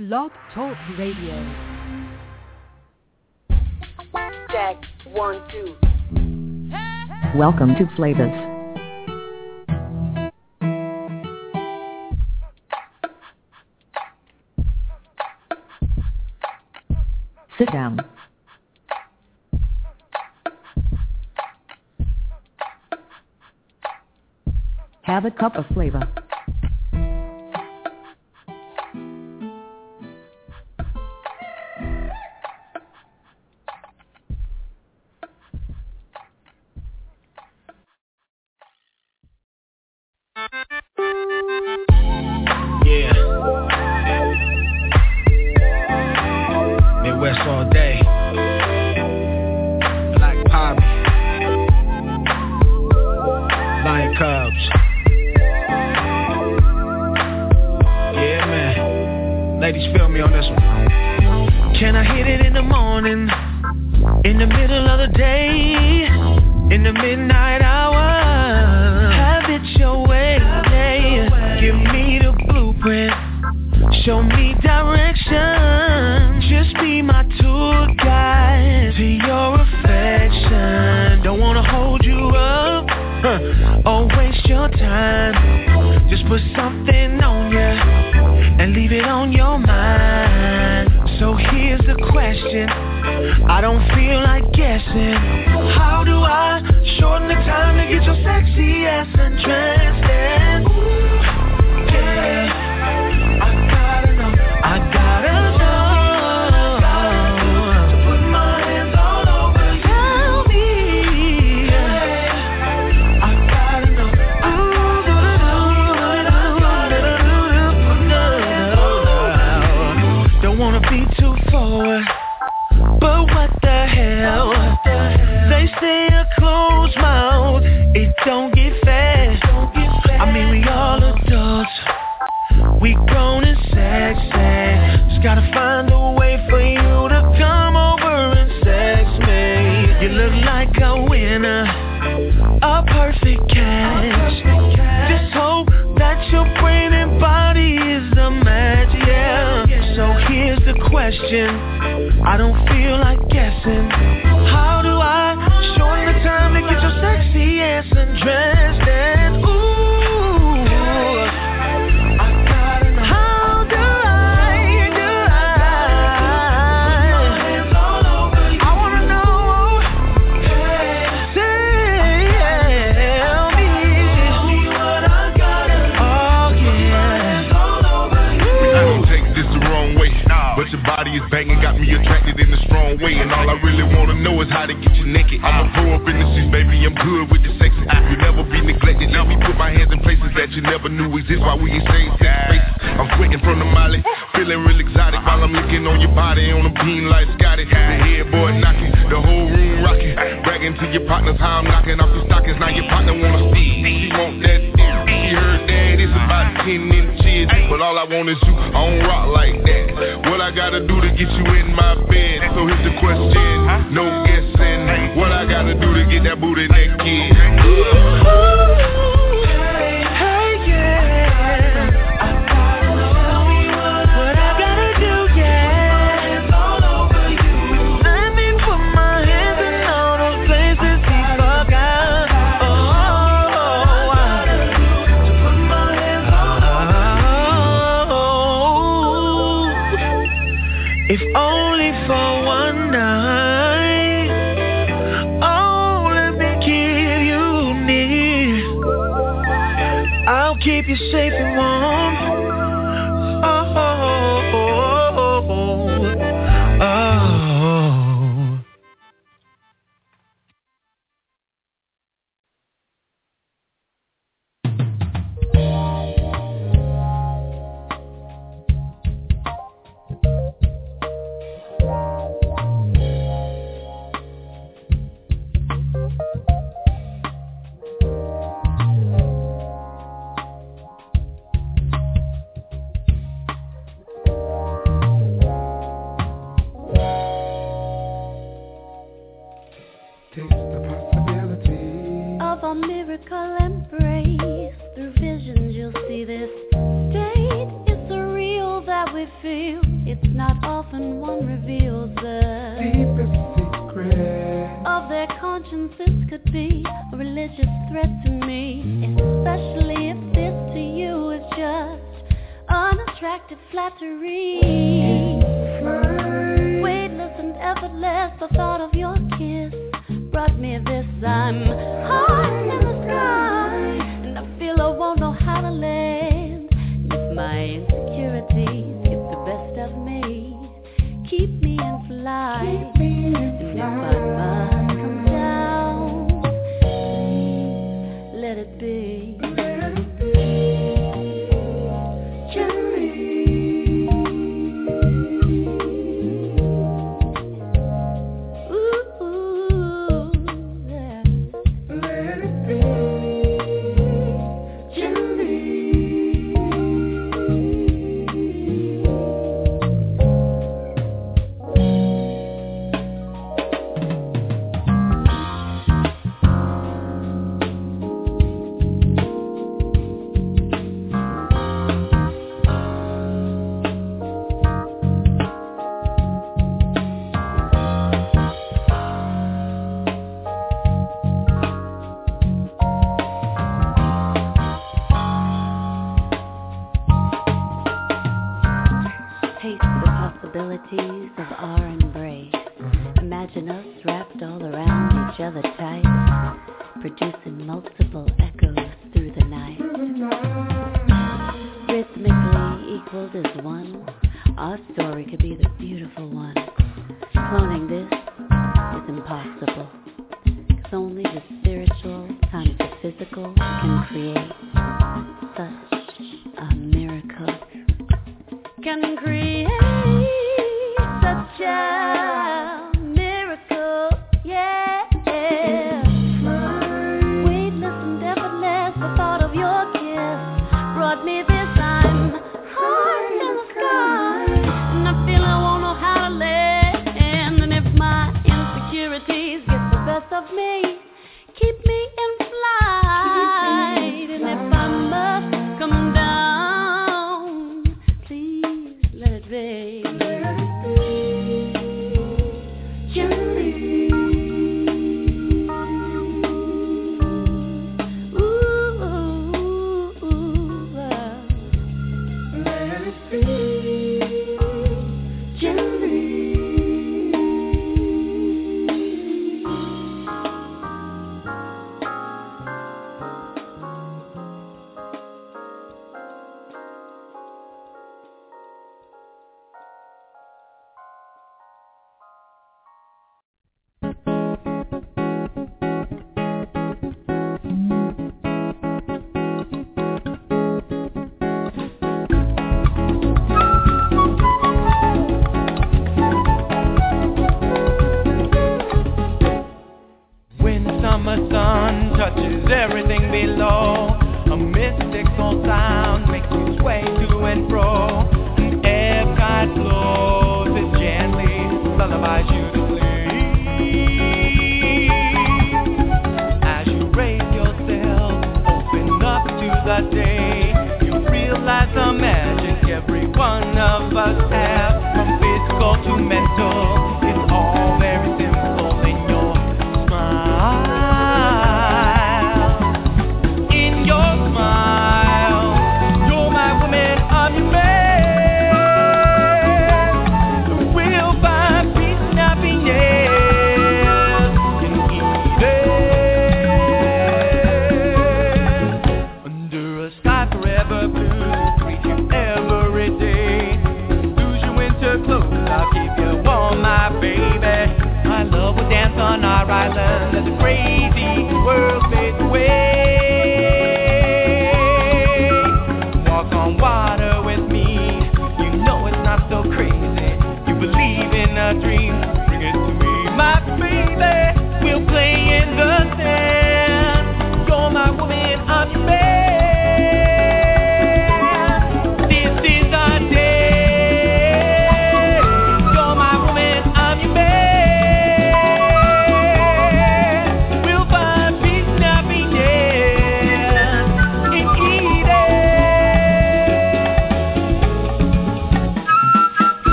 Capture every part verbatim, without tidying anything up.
Blog Talk Radio. Check, one, two. Welcome to Flavas. Sit down. Have a cup of flavor. we feel. It's not often one reveals the deepest secret of their consciences could be a religious threat to me, especially if this to you is just unattractive flattery. Weightless and effortless, the thought of your kiss brought me this. I'm high in the sky, and I feel I won't know how to land. If my insecurities get the best of me, keep me in flight. Keep me in And if I flight. must come down, please let it be. Let it be gently. Ooh, ooh, yeah. Let it be gently. Taste the possibilities of our embrace. Imagine us wrapped all around each other tight, producing multiple echoes through the night. Rhythmically equaled as one, our story could be the beautiful one. Cloning this is impossible, 'cause only the spiritual times the physical can create such a miracle. Can create such a miracle, yeah. Weightless and effortless, the thought of your kiss brought me this. I'm high in the sky, and I feel I won't know how to land. And if my insecurities get the best of me, keep me in flight. And if I must come down, please let it be. Gently. Ooh, ooh, ooh, uh. Let it be gently.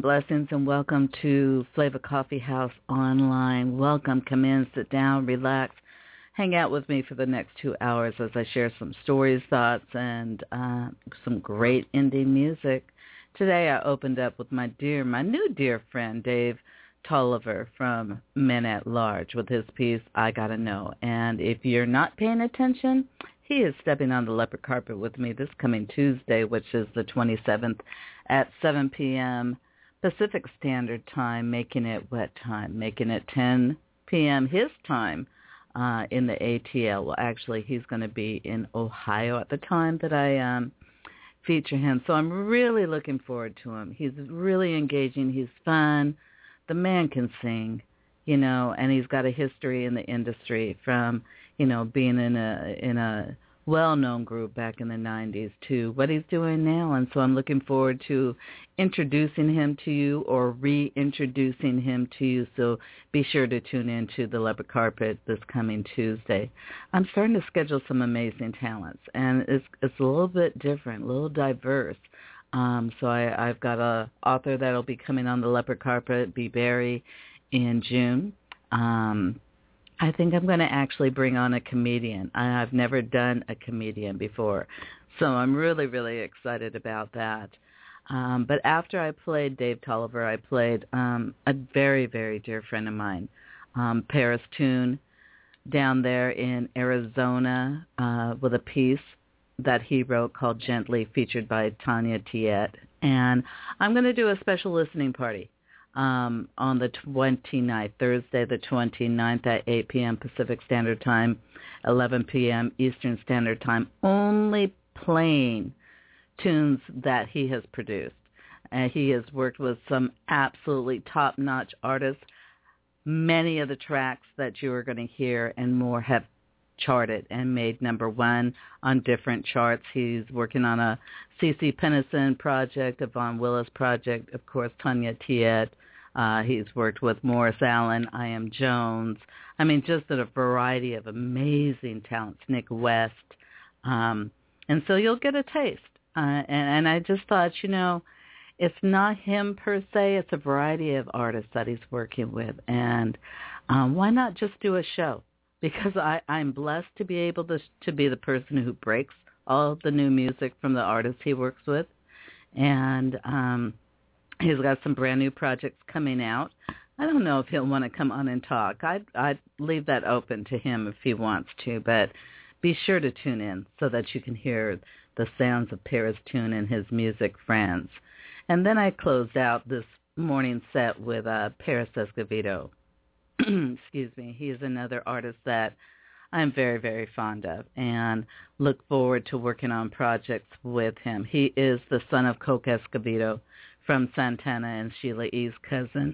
blessings, and welcome to Flavor Coffee House Online. Welcome, come in, sit down, relax, hang out with me for the next two hours as I share some stories, thoughts, and uh, some great indie music. Today I opened up with my dear, my new dear friend, Dave Tolliver from Men at Large with his piece, I Gotta Know. And if you're not paying attention, he is stepping on the leopard carpet with me this coming Tuesday, which is the twenty-seventh at seven p.m. Pacific Standard Time, making it what time? Making it ten p.m. his time uh, in the A T L. Well, actually, he's going to be in Ohio at the time that I um, feature him. So I'm really looking forward to him. He's really engaging. He's fun. The man can sing, you know, and he's got a history in the industry from, you know, being in a in a well-known group back in the nineties to what he's doing now. And so I'm looking forward to introducing him to you or reintroducing him to you. So be sure to tune in to the Leopard Carpet this coming Tuesday. I'm starting to schedule some amazing talents, and it's it's a little bit different, a little diverse. Um, so I, I've got a author that'll be coming on the Leopard Carpet, B. Berry, in June. Um, I think I'm going to actually bring on a comedian. I, I've never done a comedian before, so I'm really, really excited about that. Um, but after I played Dave Tolliver, I played um, a very, very dear friend of mine, um, Paris Toon, down there in Arizona uh, with a piece that he wrote called Gently, featured by Tanya Tiet. And I'm going to do a special listening party um, on the twenty-ninth, Thursday the twenty-ninth at eight p.m. Pacific Standard Time, eleven p.m. Eastern Standard Time, only playing tunes that he has produced. Uh, he has worked with some absolutely top-notch artists. Many of the tracks that you are going to hear and more have charted and made number one on different charts. He's working on a C C Pennison project, a Von Willis project, of course, Tanya Tiet. Uh, he's worked with Morris Allen, I Am Jones. I mean, just a variety of amazing talents, Nick West. Um, and so you'll get a taste. Uh, and, and I just thought, you know, it's not him per se. It's a variety of artists that he's working with. And um, why not just do a show? Because I, I'm blessed to be able to to be the person who breaks all the new music from the artists he works with. And um, he's got some brand new projects coming out. I don't know if he'll want to come on and talk. I'd, I'd leave that open to him if he wants to. But be sure to tune in so that you can hear the sounds of Paris Toon and his music friends. And then I closed out this morning set with uh, Paris Escovedo. Excuse me. He is another artist that I'm very, very fond of and look forward to working on projects with him. He is the son of Coke Escovedo from Santana and Sheila E.'s cousin.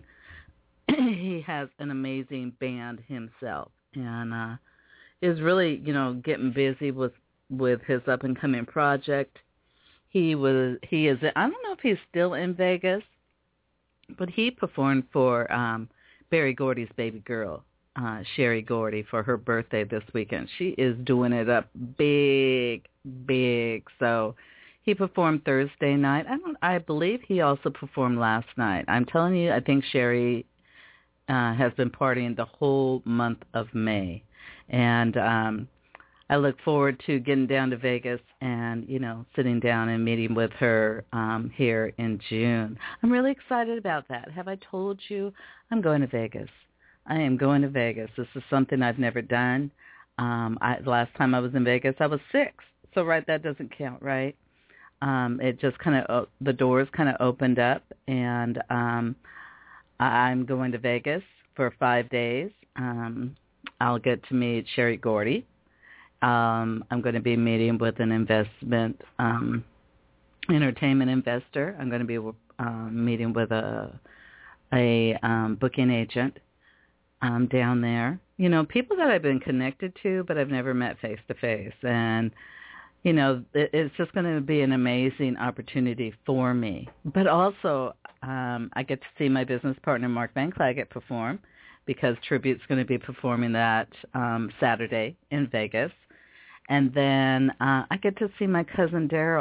He has an amazing band himself and uh, is really, you know, getting busy with, with his up-and-coming project. He was, he is, I don't know if he's still in Vegas, but he performed for um, Berry Gordy's baby girl, uh, Sherry Gordy, for her birthday this weekend. She is doing it up big, big. So he performed Thursday night. I don't. I believe he also performed last night. I'm telling you, I think Sherry uh, has been partying the whole month of May, and um, I look forward to getting down to Vegas and, you know, sitting down and meeting with her um, here in June. I'm really excited about that. Have I told you I'm going to Vegas? I am going to Vegas. This is something I've never done. Um, I, last time I was in Vegas, I was six. So, right, that doesn't count, right? Um, it just kind of, the doors kind of opened up, and um, I'm going to Vegas for five days. Um, I'll get to meet Sherry Gordy. Um, I'm going to be meeting with an investment, um, entertainment investor. I'm going to be um, meeting with a a um, booking agent um, down there. You know, people that I've been connected to, but I've never met face to face. And, you know, it, it's just going to be an amazing opportunity for me. But also, um, I get to see my business partner, Mark Van Clagett, perform, because Tribute's going to be performing that um, Saturday in Vegas. And then uh, I get to see my cousin Daryl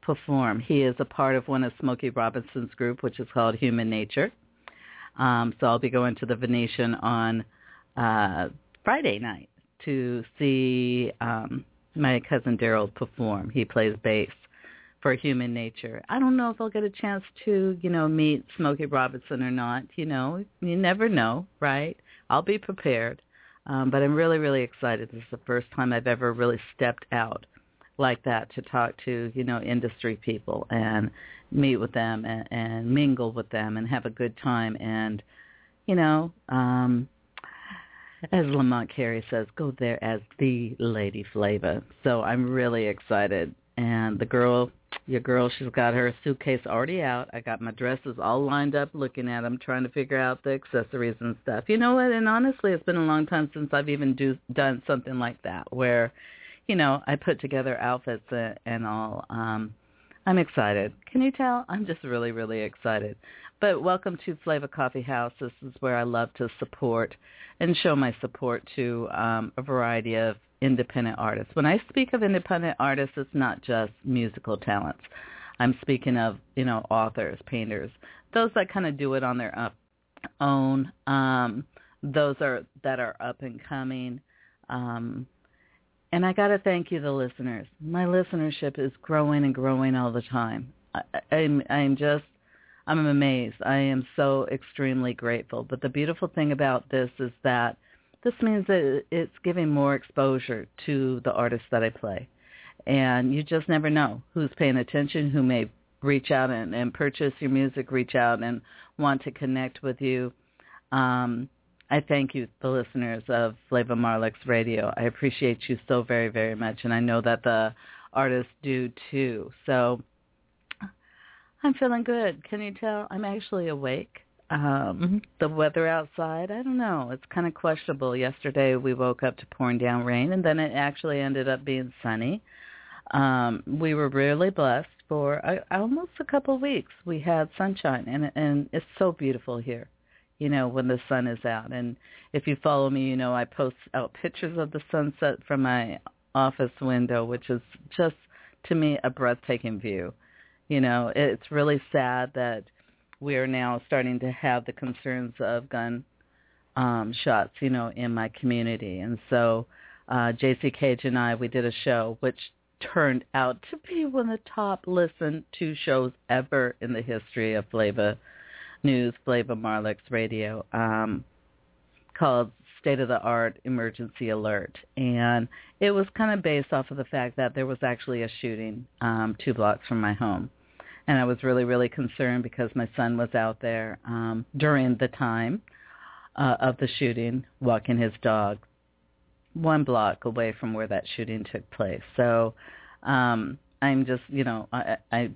perform. He is a part of one of Smokey Robinson's group, which is called Human Nature. Um, so I'll be going to the Venetian on uh, Friday night to see um, my cousin Daryl perform. He plays bass for Human Nature. I don't know if I'll get a chance to, you know, meet Smokey Robinson or not. You know, you never know, right? I'll be prepared. Um, but I'm really, really excited. This is the first time I've ever really stepped out like that to talk to, you know, industry people and meet with them and, and mingle with them and have a good time. And, you know, um, as Lamont Carey says, go there as the Lady Flava. So I'm really excited. And the girl, your girl, she's got her suitcase already out. I got my dresses all lined up looking at them, trying to figure out the accessories and stuff. You know what? And honestly, it's been a long time since I've even do, done something like that where, you know, I put together outfits and, and all. Um, I'm excited. Can you tell? I'm just really, really excited. But welcome to Flava Coffee House. This is where I love to support and show my support to um, a variety of independent artists. When I speak of independent artists, it's not just musical talents. I'm speaking of, you know, authors, painters, those that kind of do it on their own, um, those are that are up and coming. Um, and I got to thank you, the listeners. My listenership is growing and growing all the time. I, I'm, I'm just, I'm amazed. I am so extremely grateful. But the beautiful thing about this is that this means that it's giving more exposure to the artists that I play. And you just never know who's paying attention, who may reach out and, and purchase your music, reach out and want to connect with you. Um, I thank you, the listeners of Flava Marlix Radio. I appreciate you so very, very much, and I know that the artists do too. So I'm feeling good. Can you tell? I'm actually awake. Um, the weather outside, I don't know. It's kind of questionable. Yesterday we woke up to pouring down rain, and then it actually ended up being sunny. Um, we were really blessed for a, almost a couple of weeks. We had sunshine, and and it's so beautiful here, you know, when the sun is out. And if you follow me, you know I post out pictures of the sunset from my office window, which is just, to me, a breathtaking view. You know, it's really sad that we are now starting to have the concerns of gun um, shots, you know, in my community. And so uh, J C Cage and I, we did a show which turned out to be one of the top listened to shows ever in the history of Flava News, Flava Marlix Radio, um, called State of the Art Emergency Alert. And it was kind of based off of the fact that there was actually a shooting um, two blocks from my home. And I was really, really concerned because my son was out there um, during the time uh, of the shooting, walking his dog one block away from where that shooting took place. So um, I'm just, you know, I, I,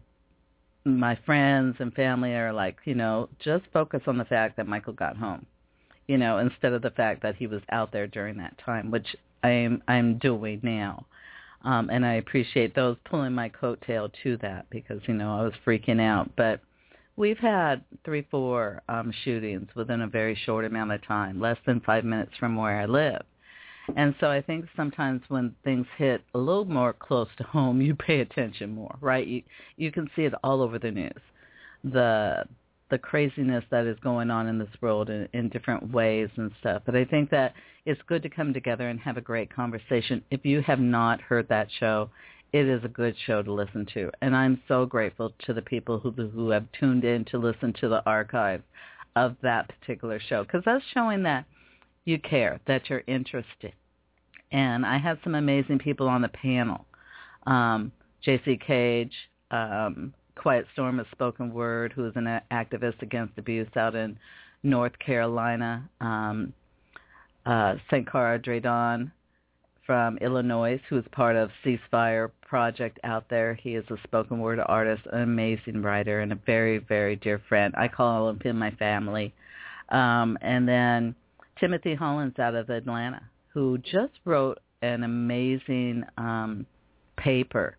my friends and family are like, you know, just focus on the fact that Michael got home, you know, instead of the fact that he was out there during that time, which I'm I'm doing now. Um, and I appreciate those pulling my coattail to that because, you know, I was freaking out. But we've had three, four um, shootings within a very short amount of time, less than five minutes from where I live. And so I think sometimes when things hit a little more close to home, you pay attention more, right? You, you can see it all over the news, the the craziness that is going on in this world in, in different ways and stuff. But I think that it's good to come together and have a great conversation. If you have not heard that show, it is a good show to listen to. And I'm so grateful to the people who who have tuned in to listen to the archive of that particular show, because that's showing that you care, that you're interested. And I had some amazing people on the panel. Um, J C Cage, um, Quiet Storm of Spoken Word, who is an activist against abuse out in North Carolina. Um, uh, Sankara Dredon from Illinois, who is part of Ceasefire Project out there. He is a spoken word artist, an amazing writer, and a very, very dear friend. I call him my family. Um, and then Timothy Hollins out of Atlanta, who just wrote an amazing um, paper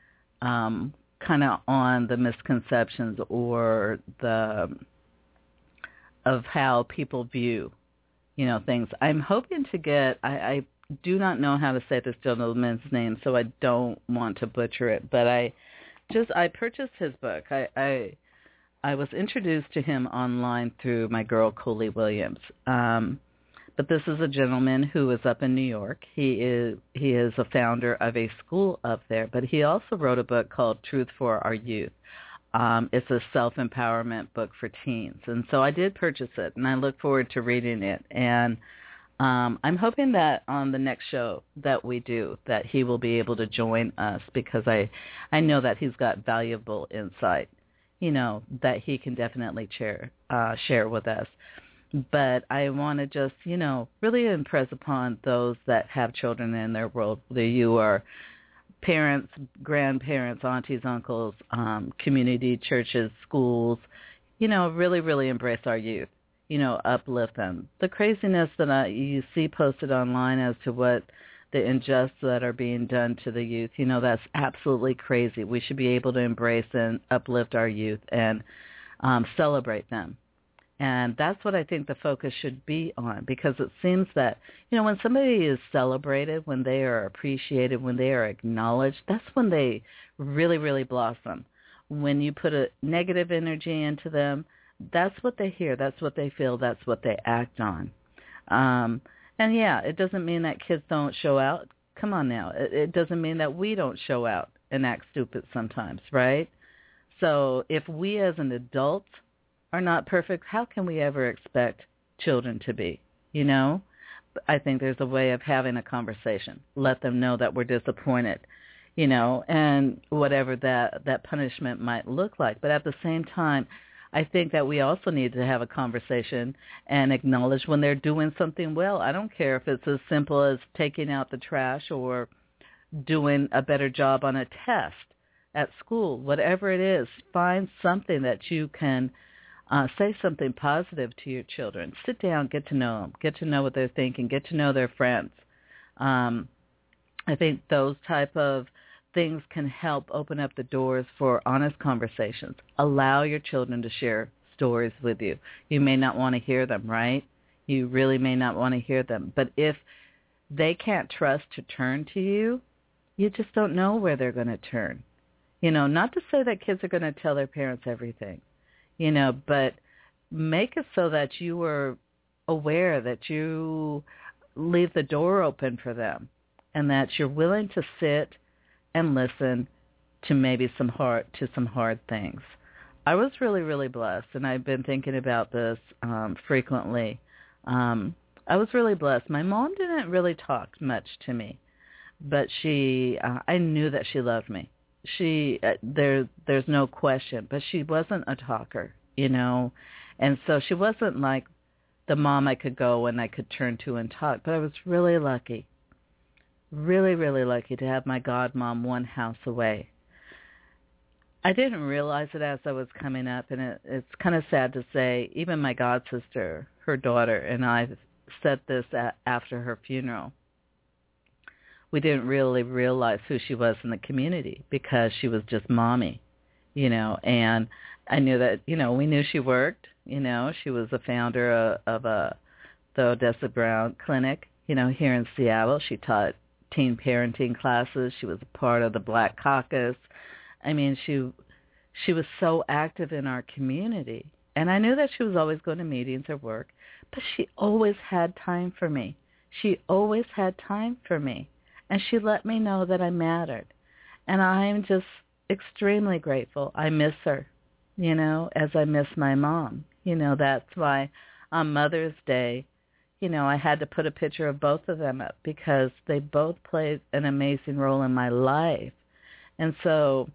um kind of on the misconceptions or the of how people view, you know, things. I'm hoping to get, I, I do not know how to say this gentleman's name, so I don't want to butcher it, but I just I purchased his book. I, I I was introduced to him online through my girl Coley Williams. Um, but this is a gentleman who is up in New York. He is he is a founder of a school up there, but he also wrote a book called Truth for Our Youth. Um, it's a self-empowerment book for teens. And so I did purchase it, and I look forward to reading it. And um, I'm hoping that on the next show that we do, that he will be able to join us, because I, I know that he's got valuable insight, you know, that he can definitely share, uh, share with us. But I want to just, you know, really impress upon those that have children in their world, whether you are parents, grandparents, aunties, uncles, um, community churches, schools, you know, really, really embrace our youth, you know, uplift them. The craziness that I, you see posted online as to what the injustice that are being done to the youth, you know, that's absolutely crazy. We should be able to embrace and uplift our youth and um, celebrate them. And that's what I think the focus should be on, because it seems that, you know, when somebody is celebrated, when they are appreciated, when they are acknowledged, that's when they really, really blossom. When you put a negative energy into them, that's what they hear, that's what they feel, that's what they act on. Um, and, yeah, it doesn't mean that kids don't show out. Come on now. It, it doesn't mean that we don't show out and act stupid sometimes, right? So if we as an adult are not perfect, how can we ever expect children to be, you know? I think there's a way of having a conversation. Let them know that we're disappointed, you know, and whatever that, that punishment might look like. But at the same time, I think that we also need to have a conversation and acknowledge when they're doing something well. I don't care if it's as simple as taking out the trash or doing a better job on a test at school. Whatever it is, find something that you can Uh, say something positive to your children. Sit down, get to know them, get to know what they're thinking, get to know their friends. Um, I think those type of things can help open up the doors for honest conversations. Allow your children to share stories with you. You may not want to hear them, right? You really may not want to hear them. But if they can't trust to turn to you, you just don't know where they're going to turn. You know, not to say that kids are going to tell their parents everything, you know, but make it so that you are aware, that you leave the door open for them, and that you're willing to sit and listen to maybe some hard, to some hard things. I was really, really blessed, and I've been thinking about this um, frequently. Um, I was really blessed. My mom didn't really talk much to me, but she, uh, I knew that she loved me. She uh, there there's no question, but she wasn't a talker, you know, and so she wasn't like the mom I could go and I could turn to and talk. But I was really lucky, really, really lucky to have my godmom one house away. I didn't realize it as I was coming up, and it, it's kind of sad to say, even my god sister, her daughter, and I said this a- after her funeral. We didn't really realize who she was in the community because she was just mommy, you know, and I knew that, you know, we knew she worked, you know, she was the founder of, of a, the Odessa Brown Clinic, you know, here in Seattle. She taught teen parenting classes. She was a part of the Black Caucus. I mean, she, she was so active in our community, and I knew that she was always going to meetings or work, but she always had time for me. She always had time for me. And she let me know that I mattered. And I'm just extremely grateful. I miss her, you know, as I miss my mom. You know, that's why on Mother's Day, you know, I had to put a picture of both of them up because they both played an amazing role in my life. And so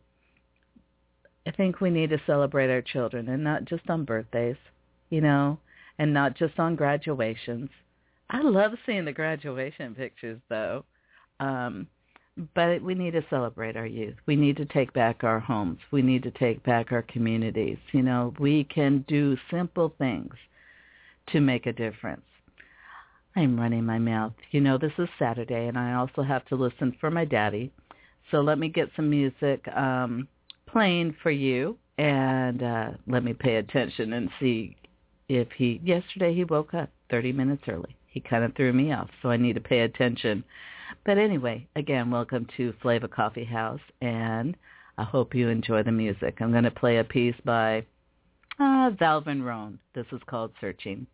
I think we need to celebrate our children, and not just on birthdays, you know, and not just on graduations. I love seeing the graduation pictures, though. Um, but we need to celebrate our youth. We need to take back our homes. We need to take back our communities. You know, we can do simple things to make a difference. I'm running my mouth. You know, this is Saturday, and I also have to listen for my daddy. So let me get some music um, playing for you, and uh, let me pay attention and see if he, yesterday he woke up thirty minutes early. He kind of threw me off, so I need to pay attention. But anyway, again, welcome to Flavor Coffee House, and I hope you enjoy the music. I'm going to play a piece by uh, Valvin Rohn. This is called Searching.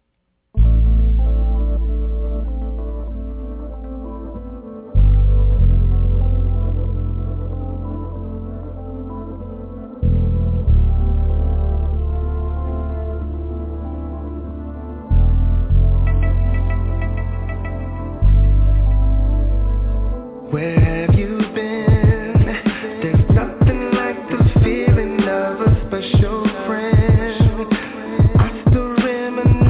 Where have you been? There's nothing like the feeling of a special friend. I still reminisce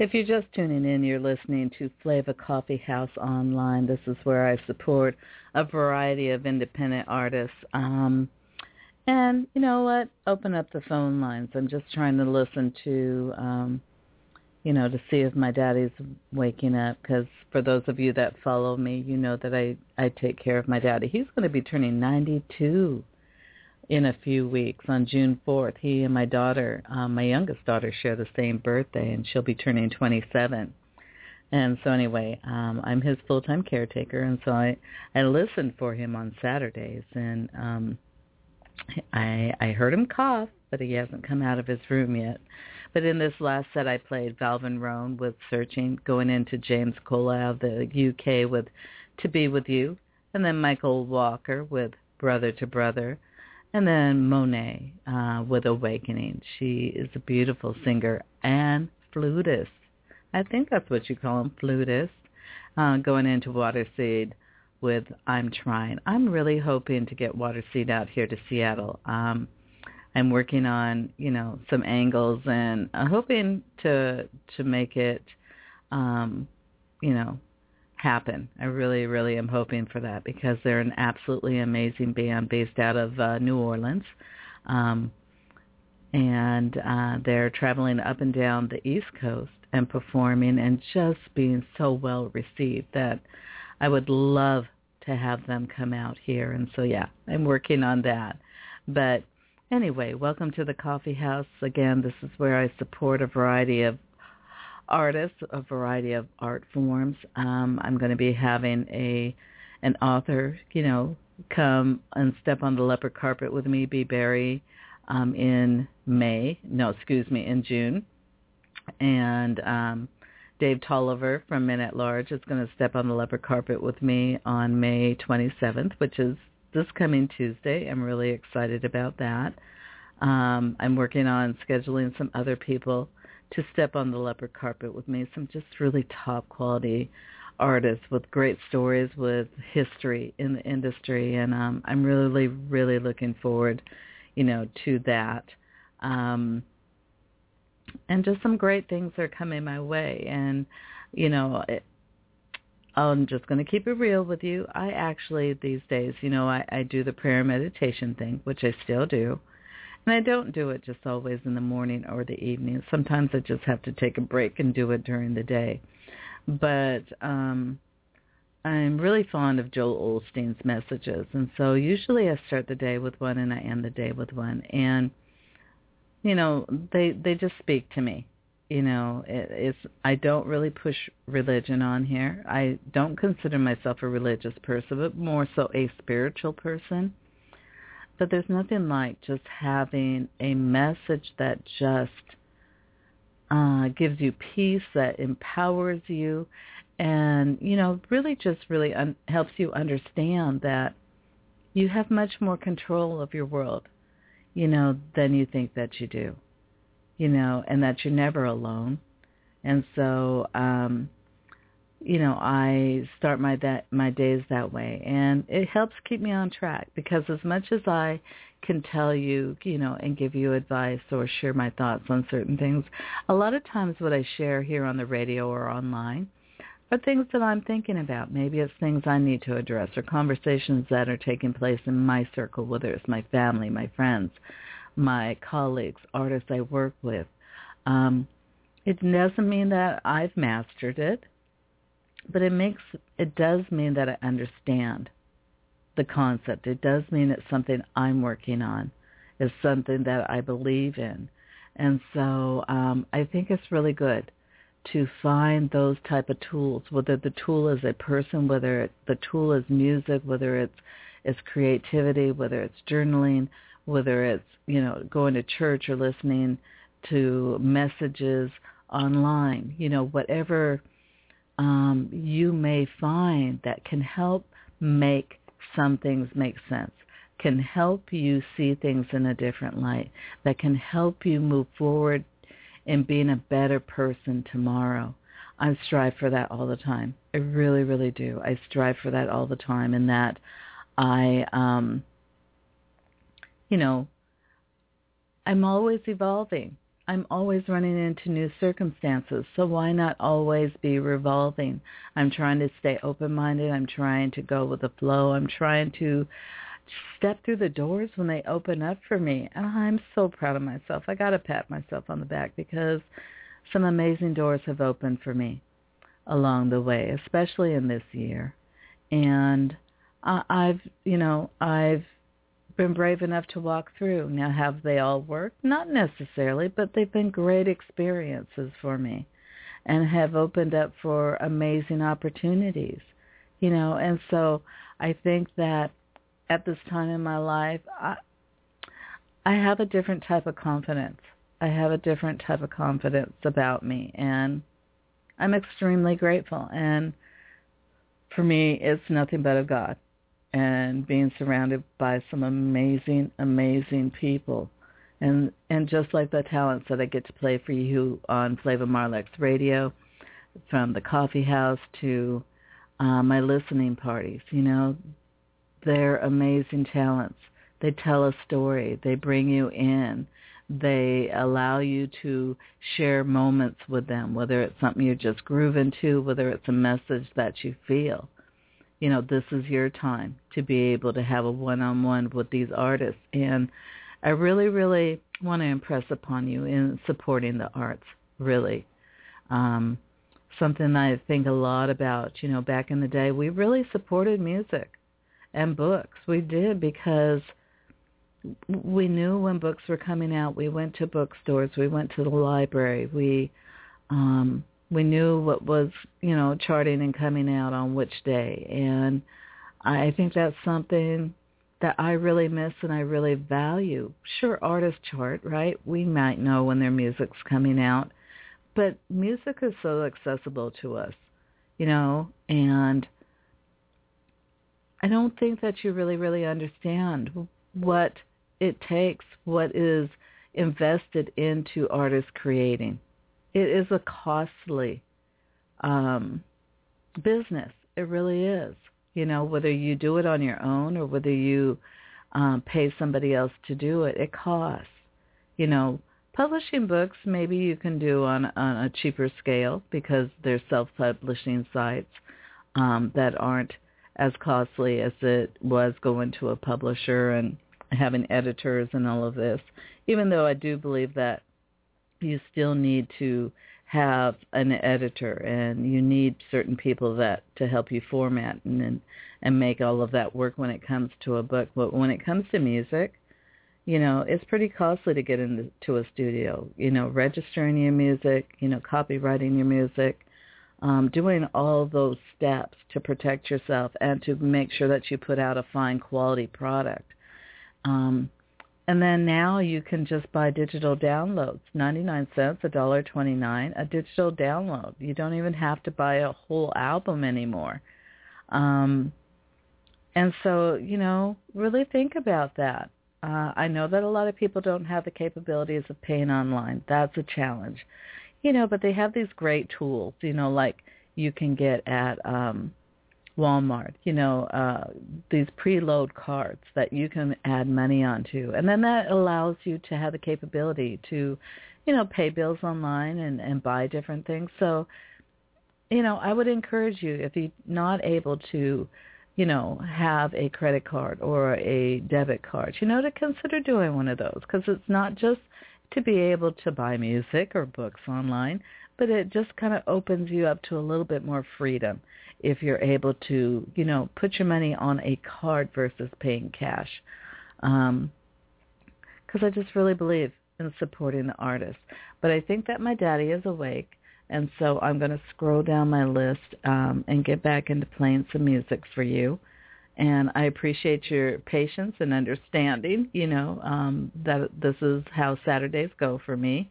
If you're just tuning in, you're listening to Flava Coffee House Online. This is where I support a variety of independent artists. Um, and you know what? Open up the phone lines. I'm just trying to listen to, um, you know, to see if my daddy's waking up. Because for those of you that follow me, you know that I, I take care of my daddy. He's going to be turning ninety-two in a few weeks on June fourth. He and my daughter, um, my youngest daughter, share the same birthday, and she'll be turning twenty-seven. And so anyway, um, I'm his full-time caretaker, and so I, I listen for him on Saturdays. And um, I, I heard him cough, but he hasn't come out of his room yet. But in this last set, I played Valvin Roan with Searching, going into James Cole out of the U K with To Be With You, and then Michael Walker with Brother to Brother, and then Monet uh, with Awakening. She is a beautiful singer and flutist. I think that's what you call them, flutist. Uh, going into Waterseed with I'm Trying. I'm really hoping to get Waterseed out here to Seattle. Um, I'm working on, you know, some angles and I'm hoping to to make it, um, you know, happen. I really, really am hoping for that because they're an absolutely amazing band based out of uh, New Orleans. Um, and uh, they're traveling up and down the East Coast and performing and just being so well received that I would love to have them come out here. And so, yeah, I'm working on that. But anyway, welcome to the Coffee House. Again, this is where I support a variety of artists, a variety of art forms. Um, I'm going to be having a an author, you know, come and step on the leopard carpet with me, B. Berry, um, in May. No, excuse me, in June. And um, Dave Tolliver from Men at Large is going to step on the leopard carpet with me on May twenty-seventh, which is this coming Tuesday. I'm really excited about that. Um, I'm working on scheduling some other people to step on the leopard carpet with me, some just really top quality artists with great stories, with history in the industry, and um, I'm really, really looking forward, you know, to that. Um, and just some great things are coming my way, and, you know, it, I'm just going to keep it real with you. I actually, these days, you know, I, I do the prayer and meditation thing, which I still do. And I don't do it just always in the morning or the evening. Sometimes I just have to take a break and do it during the day. But um, I'm really fond of Joel Osteen's messages. And so usually I start the day with one and I end the day with one. And, you know, they they just speak to me. You know, it, it's I don't really push religion on here. I don't consider myself a religious person, but more so a spiritual person. But there's nothing like just having a message that just uh, gives you peace, that empowers you, and, you know, really just really un- helps you understand that you have much more control of your world, you know, than you think that you do, you know, and that you're never alone. And so, um, you know, I start my that my days that way, and it helps keep me on track because as much as I can tell you, you know, and give you advice or share my thoughts on certain things, a lot of times what I share here on the radio or online are things that I'm thinking about. Maybe it's things I need to address or conversations that are taking place in my circle, whether it's my family, my friends, my colleagues, artists I work with. Um, it doesn't mean that I've mastered it. But it makes it does mean that I understand the concept. It does mean it's something I'm working on. It's something that I believe in. And so um, I think it's really good to find those type of tools, whether the tool is a person, whether it, the tool is music, whether it's, it's creativity, whether it's journaling, whether it's, you know, going to church or listening to messages online, you know, whatever Um, you may find that can help make some things make sense, can help you see things in a different light, that can help you move forward in being a better person tomorrow. I strive for that all the time. I really, really do. I strive for that all the time, and that I, um, you know, I'm always evolving. I'm always running into new circumstances, so why not always be revolving? I'm trying to stay open-minded. I'm trying to go with the flow. I'm trying to step through the doors when they open up for me. And I'm so proud of myself. I got to pat myself on the back because some amazing doors have opened for me along the way, especially in this year. And uh, I've, you know, I've been brave enough to walk through. Now, have they all worked? Not necessarily, but they've been great experiences for me and have opened up for amazing opportunities, you know. And so I think that at this time in my life, I, I have a different type of confidence. I have a different type of confidence about me, and I'm extremely grateful. And for me, it's nothing but of God and being surrounded by some amazing, amazing people. And and just like the talents that I get to play for you on Flava Marlex Radio, from the coffee house to uh, my listening parties, you know, they're amazing talents. They tell a story. They bring you in. They allow you to share moments with them, whether it's something you're just grooving to, whether it's a message that you feel. You know, this is your time to be able to have a one-on-one with these artists. And I really, really want to impress upon you in supporting the arts, really. Um, something I think a lot about, you know, back in the day, we really supported music and books. We did, because we knew when books were coming out. We went to bookstores. We went to the library. We um, we knew what was, you know, charting and coming out on which day. And I think that's something that I really miss and I really value. Sure, artists chart, right? We might know when their music's coming out. But music is so accessible to us, you know, and I don't think that you really, really understand what it takes, what is invested into artists creating. It is a costly um, business. It really is. You know, whether you do it on your own or whether you um, pay somebody else to do it, it costs. You know, publishing books maybe you can do on, on a cheaper scale because there's self-publishing sites um, that aren't as costly as it was going to a publisher and having editors and all of this, even though I do believe that you still need to have an editor and you need certain people that to help you format and and, and make all of that work when it comes to a book. But when it comes to music, you know, it's pretty costly to get into a studio, you know, registering your music, you know, copywriting your music, um, doing all those steps to protect yourself and to make sure that you put out a fine quality product. Um, and then now you can just buy digital downloads, ninety-nine cents, one dollar and twenty-nine cents, a digital download. You don't even have to buy a whole album anymore. Um, and so, you know, really think about that. Uh, I know that a lot of people don't have the capabilities of paying online. That's a challenge. You know, but they have these great tools, you know, like you can get at um, Walmart, you know, uh, these preload cards that you can add money onto. And then that allows you to have the capability to, you know, pay bills online and, and buy different things. So, you know, I would encourage you, if you're not able to, you know, have a credit card or a debit card, you know, to consider doing one of those, because it's not just to be able to buy music or books online, but it just kind of opens you up to a little bit more freedom if you're able to, you know, put your money on a card versus paying cash. Um, because I just really believe in supporting the artist. But I think that my daddy is awake, and so I'm going to scroll down my list um, and get back into playing some music for you. And I appreciate your patience and understanding, you know, um, that this is how Saturdays go for me.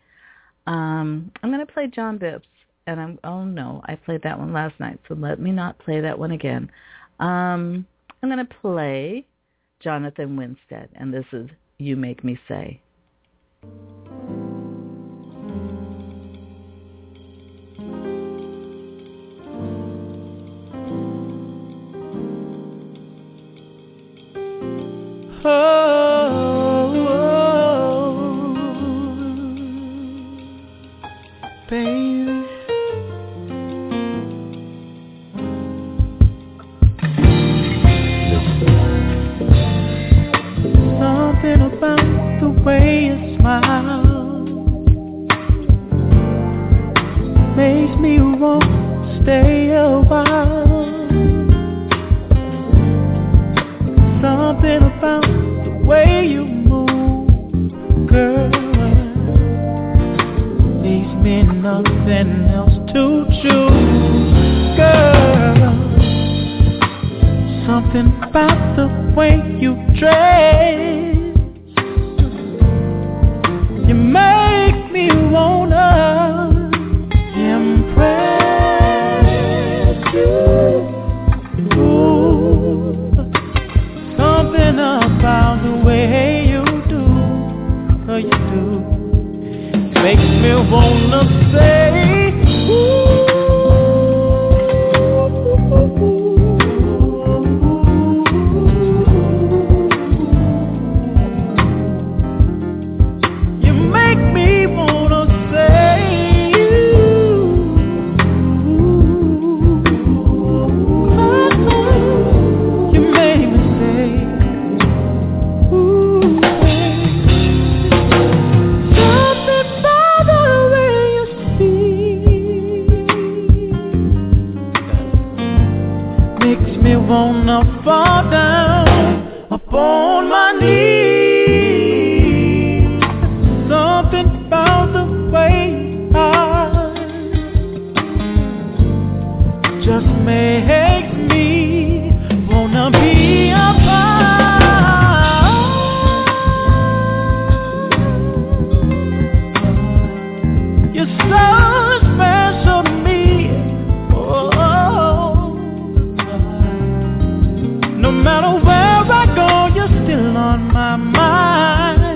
Um, I'm going to play John Bibbs. And I'm, oh, no, I played that one last night, so let me not play that one again. Um, I'm going to play Jonathan Winstead, and this is You Make Me Say. Oh, oh, Something about the way you smile makes me want to stay a while. Something about the way you move, girl, leaves me nothing else to choose, girl. Something about the way you dress, you make me wanna impress you. Ooh, something about the way you do, oh you do, makes me wanna say, ooh. Wanna fall down upon my knees. Something about the way I just makes me wanna be about. You're so special to me. No matter where I go, you're still on my mind.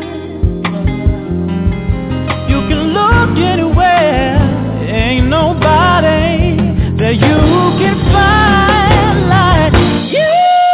You can look anywhere, ain't nobody that you can find like you.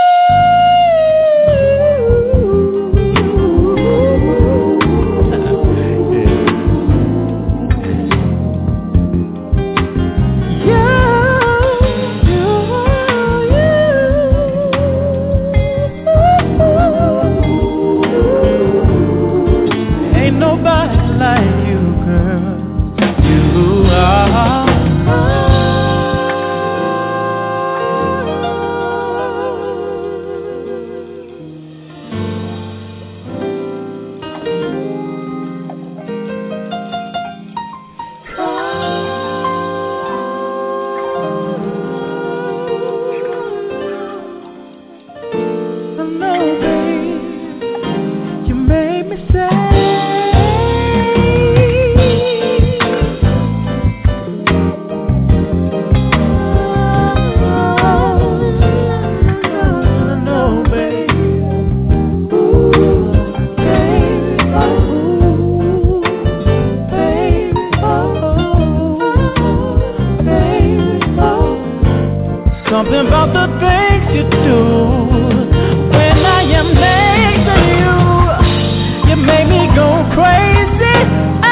Something about the things you do when I am next to you, you make me go crazy. Oh,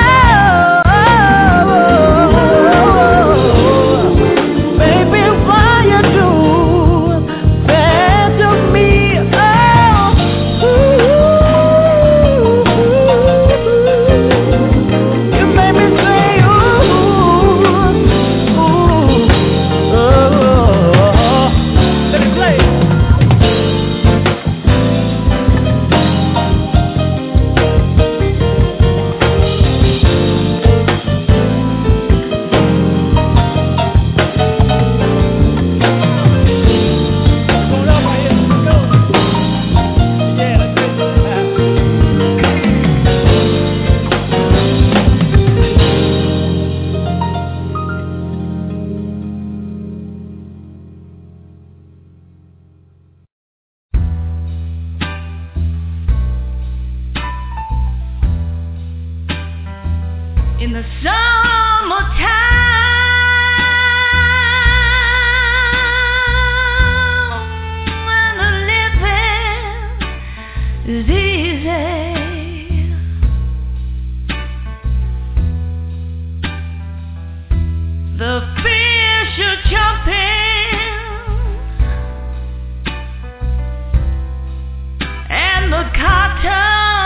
baby, why you do that to me? Oh, ooh, you make me say, ooh, ooh, oh. In the summertime, when the living is easy, the fish are jumping and the cotton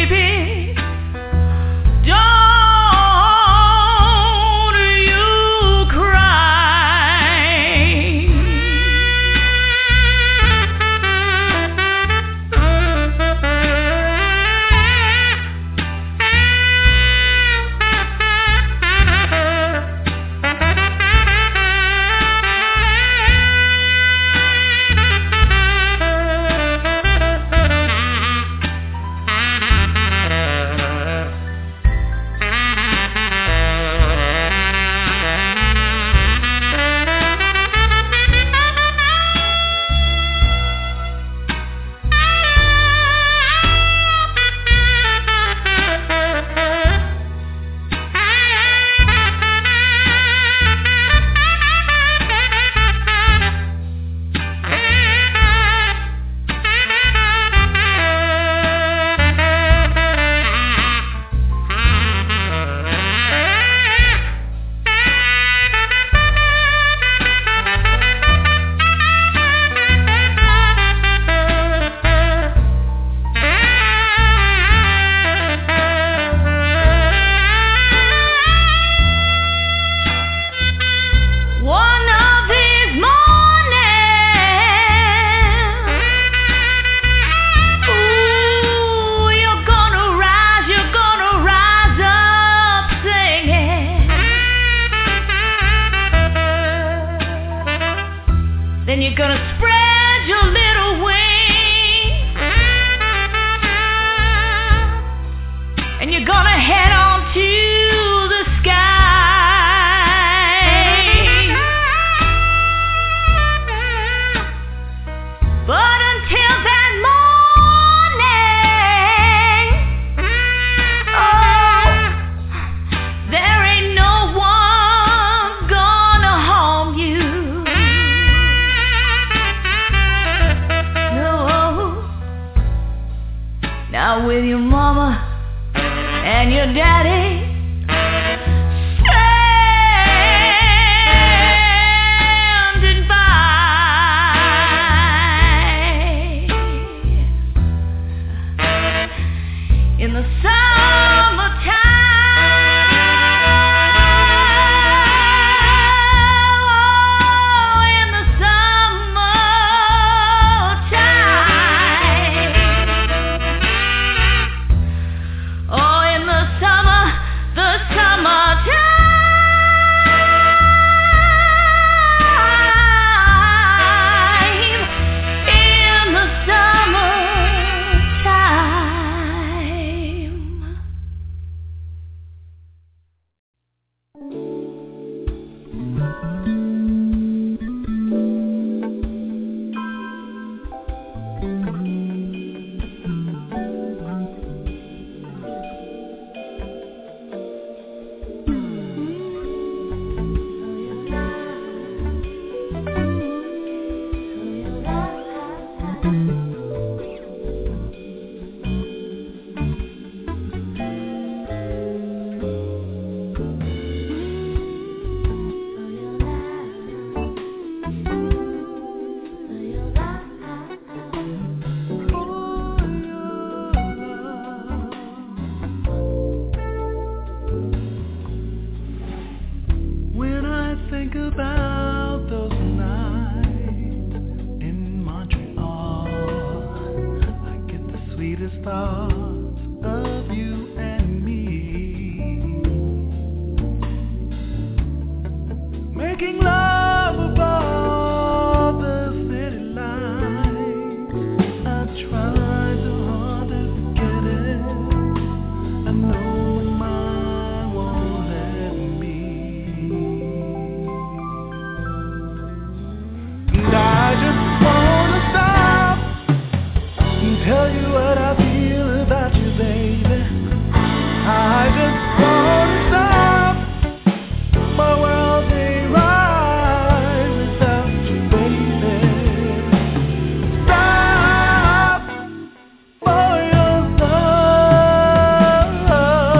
love.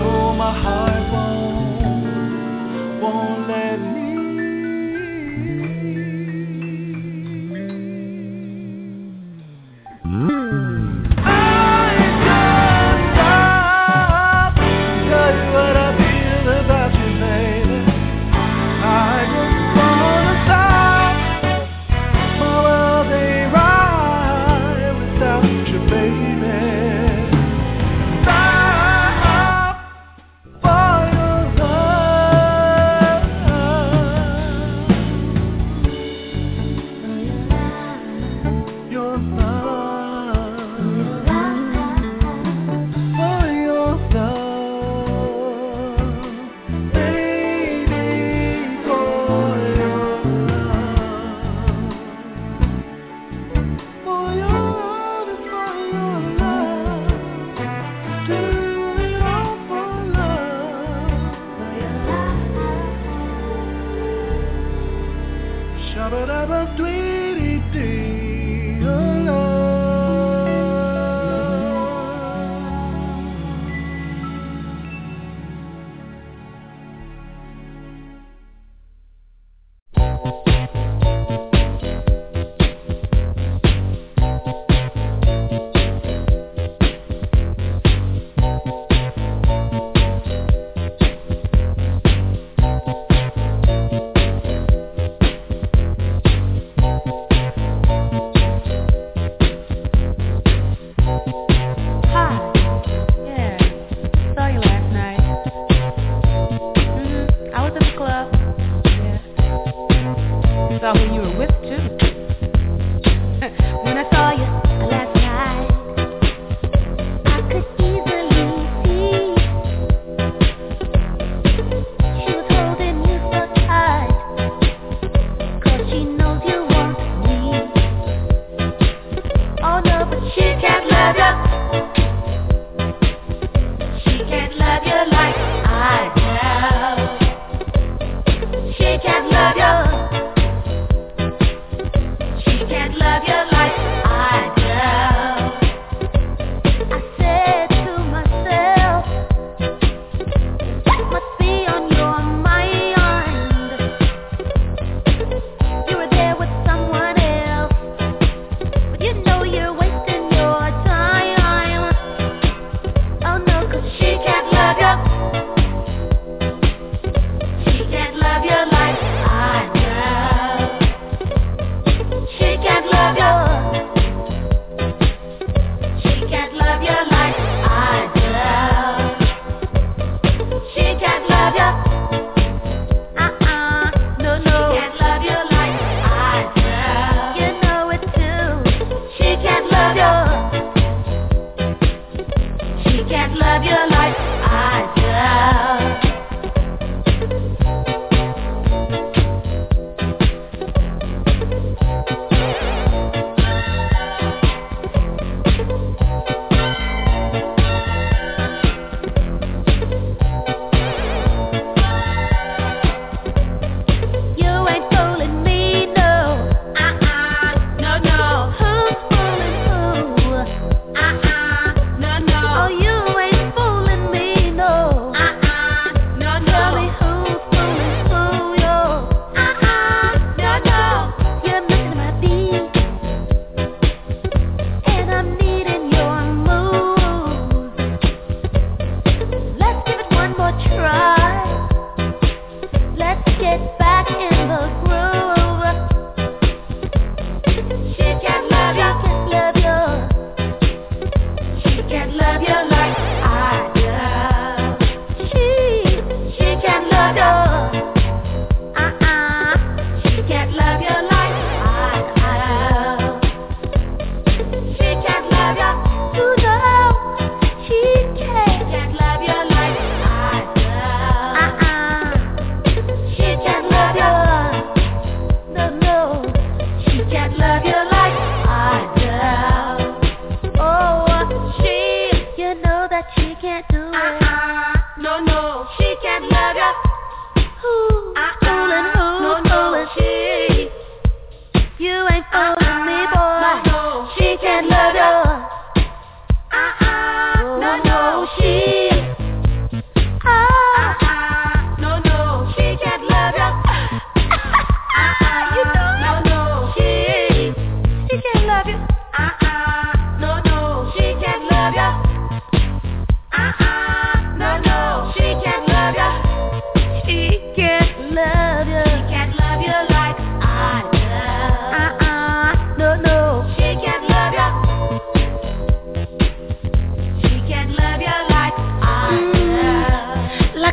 know my heart won't, won't let me.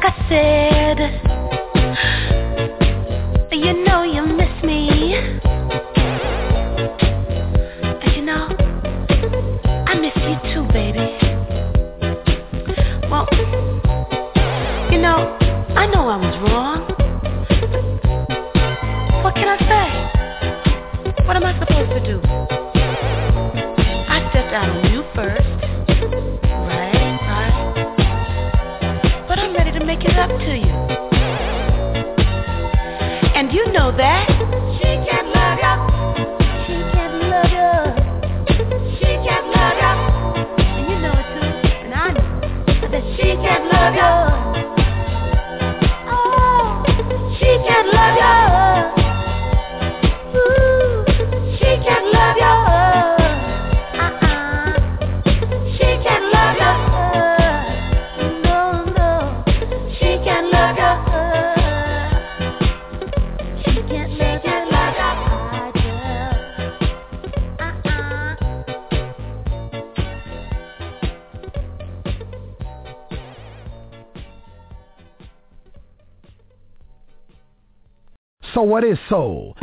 like I said, you know you miss me. You know, I miss you too, baby. Well, you know, I know I was wrong. What can I say? What am I supposed to do? I stepped out on you first. Right, right. But I'm ready to make it up to you. And you know that she can't love you. She can't love you. She can't love you. And you know it too. And I know that she can't love you. Oh, she can't love you. Ooh, she can't love you. Uh-uh. She can't love you. No, no. She can't love you. She can't love you like I do. Uh-uh. So what is soul?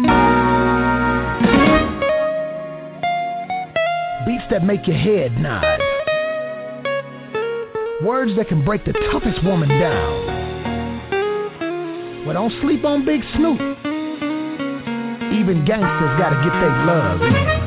Beats that make your head nod. Words that can break the toughest woman down. Well, don't sleep on Big Snoop. Even gangsters gotta get their love in.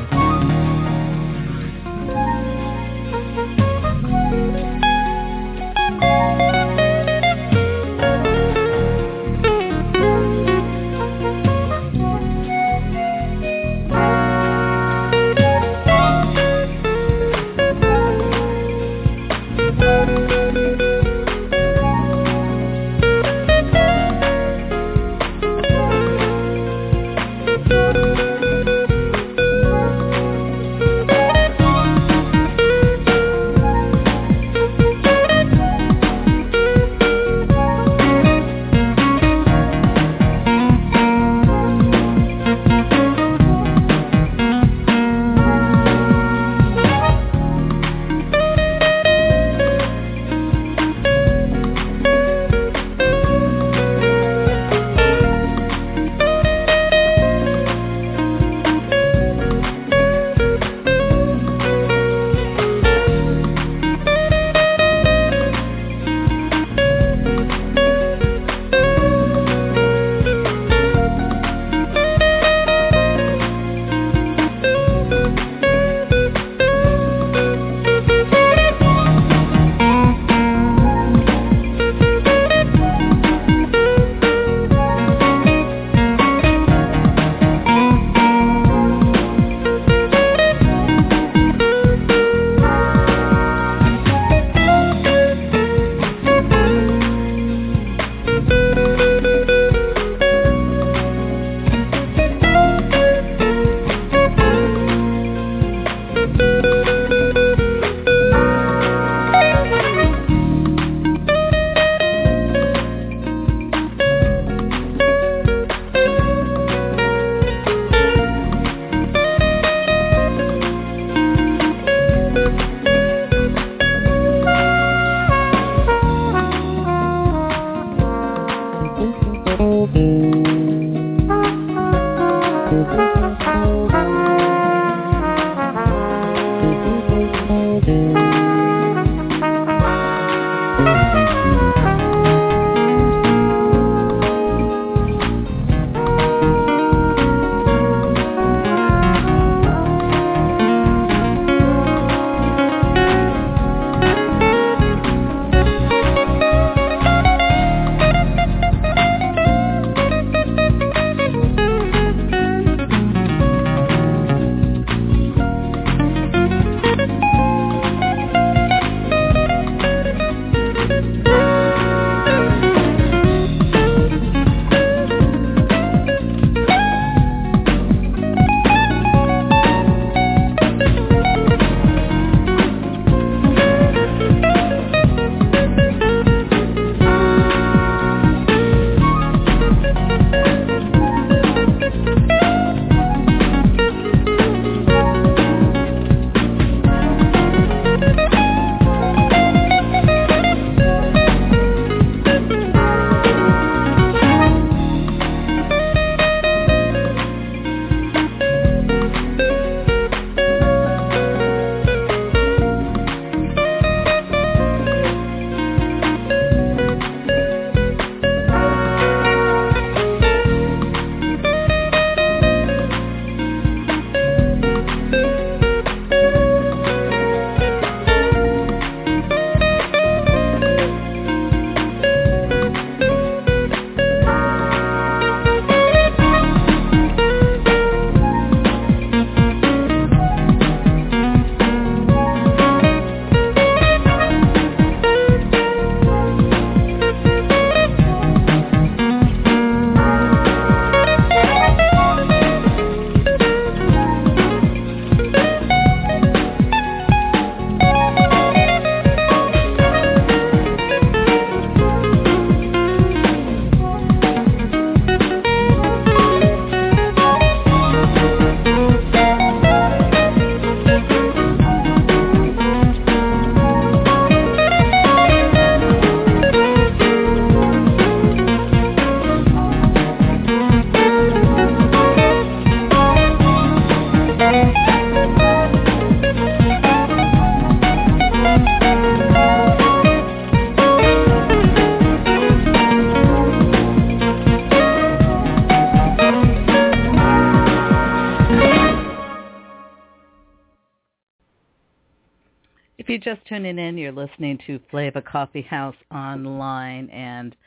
If you're just tuning in, you're listening to Flava Coffee House Online, and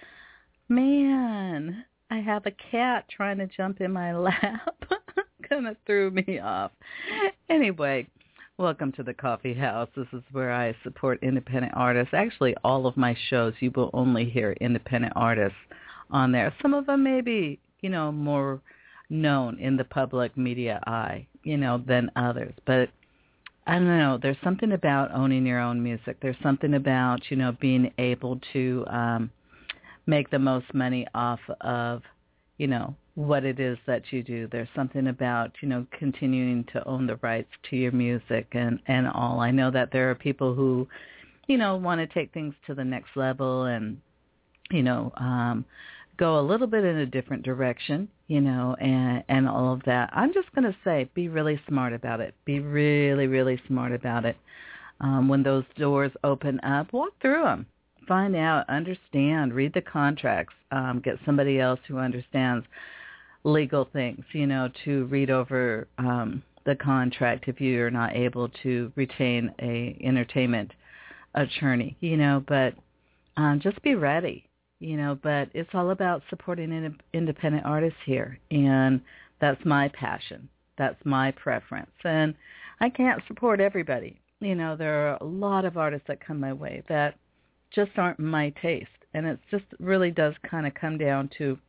man, I have a cat trying to jump in my lap. Kind of threw me off. Anyway, welcome to the Coffee House. This is where I support independent artists. Actually, all of my shows, you will only hear independent artists on there. Some of them may be, you know, more known in the public media eye, you know, than others. But I don't know, there's something about owning your own music. There's something about, you know, being able to um, make the most money off of, you know, what it is that you do. There's something about, you know, continuing to own the rights to your music and, and all. I know that there are people who, you know, want to take things to the next level and, you know, um, go a little bit in a different direction, you know, and, and all of that. I'm just going to say, be really smart about it. Be really, really smart about it. Um, when those doors open up, walk through them. Find out, understand, read the contracts, um, get somebody else who understands legal things, you know, to read over um, the contract if you're not able to retain a entertainment attorney, you know, but um, just be ready. You know, but it's all about supporting in, independent artists here, and that's my passion. That's my preference, and I can't support everybody. You know, there are a lot of artists that come my way that just aren't my taste, and it just really does kind of come down to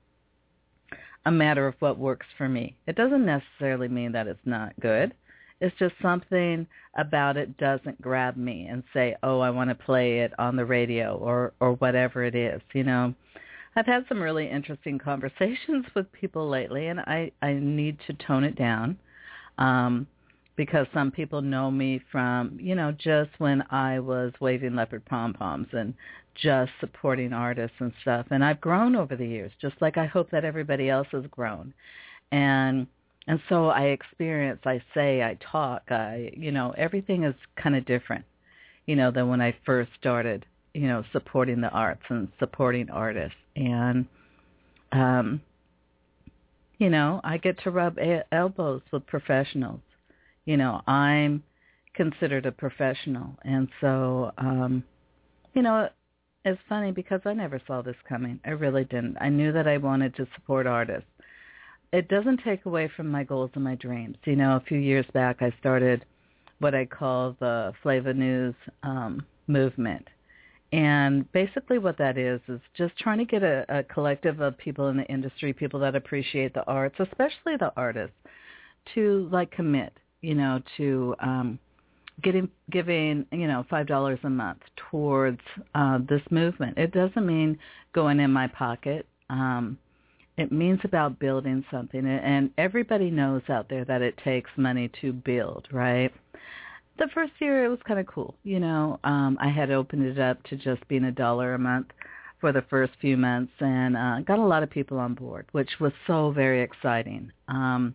a matter of what works for me. It doesn't necessarily mean that it's not good. It's just something about it doesn't grab me and say, oh, I want to play it on the radio or, or whatever it is, you know. I've had some really interesting conversations with people lately, and I, I need to tone it down um, because some people know me from, you know, just when I was waving leopard pom-poms and just supporting artists and stuff. And I've grown over the years, just like I hope that everybody else has grown. And And so I experience, I say, I talk, I, you know, everything is kind of different, you know, than when I first started, you know, supporting the arts and supporting artists. And, um, you know, I get to rub a- elbows with professionals. You know, I'm considered a professional. And so, um, you know, it's funny because I never saw this coming. I really didn't. I knew that I wanted to support artists. It doesn't take away from my goals and my dreams. You know, a few years back, I started what I call the Flava News um, movement. And basically what that is is just trying to get a, a collective of people in the industry, people that appreciate the arts, especially the artists, to, like, commit, you know, to um, getting giving, you know, five dollars a month towards uh, this movement. It doesn't mean going in my pocket. Um It means about building something, and everybody knows out there that it takes money to build, right? The first year, it was kind of cool. You know, um, I had opened it up to just being a dollar a month for the first few months, and uh, got a lot of people on board, which was so very exciting. Um,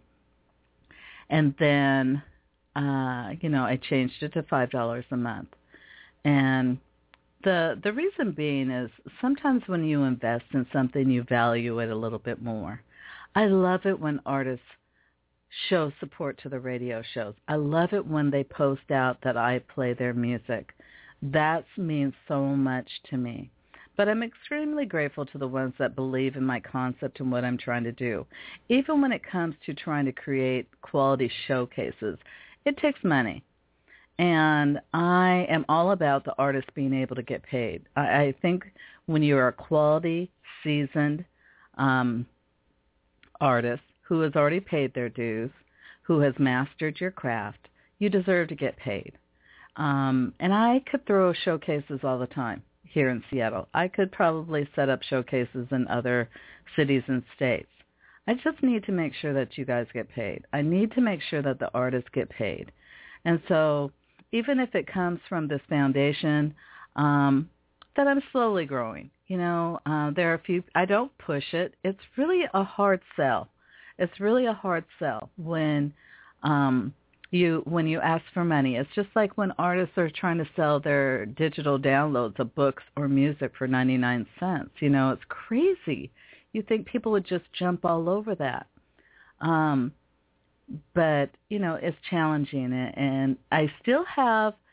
and then, uh, you know, I changed it to five dollars a month, and The the reason being is sometimes when you invest in something, you value it a little bit more. I love it when artists show support to the radio shows. I love it when they post out that I play their music. That means so much to me. But I'm extremely grateful to the ones that believe in my concept and what I'm trying to do. Even when it comes to trying to create quality showcases, it takes money. And I am all about the artist being able to get paid. I, I think when you're a quality, seasoned um, artist who has already paid their dues, who has mastered your craft, you deserve to get paid. Um, and I could throw showcases all the time here in Seattle. I could probably set up showcases in other cities and states. I just need to make sure that you guys get paid. I need to make sure that the artists get paid. And so even if it comes from this foundation um, that I'm slowly growing, you know, uh, there are a few, I don't push it. It's really a hard sell. It's really a hard sell when um, you when you ask for money. It's just like when artists are trying to sell their digital downloads of books or music for ninety-nine cents. You know, it's crazy. You think people would just jump all over that. Um, but, you know, it's challenging. And I still have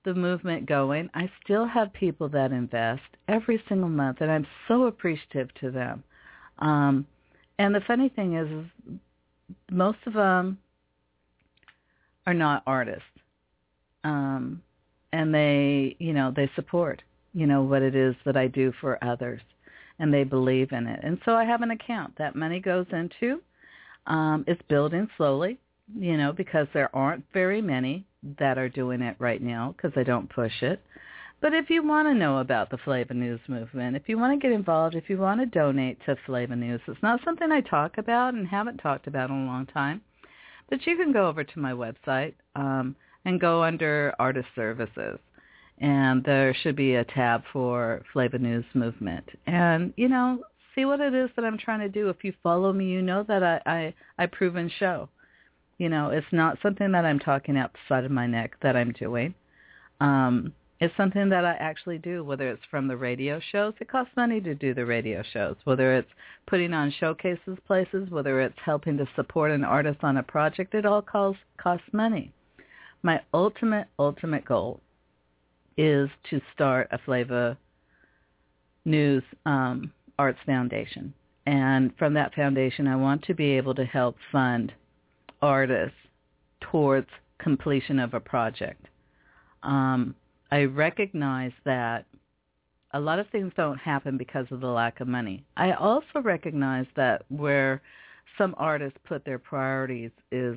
the movement going. I still have people that invest every single month, and I'm so appreciative to them. Um, and the funny thing is, is most of them are not artists. Um, and they, you know, they support, you know, what it is that I do for others, and they believe in it. And so I have an account that money goes into. Um, it's building slowly, you know, because there aren't very many that are doing it right now because I don't push it. But if you want to know about the Flava News movement, if you want to get involved, if you want to donate to Flava News, it's not something I talk about and haven't talked about in a long time. But you can go over to my website um, and go under Artist Services. And there should be a tab for Flava News movement. And, you know, see what it is that I'm trying to do. If you follow me, you know that I, I, I prove and show. You know, it's not something that I'm talking out the side of my neck that I'm doing. Um, it's something that I actually do, whether it's from the radio shows. It costs money to do the radio shows, whether it's putting on showcases places, whether it's helping to support an artist on a project. It all costs, costs money. My ultimate, ultimate goal is to start a Flava News um, Arts Foundation. And from that foundation, I want to be able to help fund artists towards completion of a project. Um, I recognize that a lot of things don't happen because of the lack of money. I also recognize that where some artists put their priorities is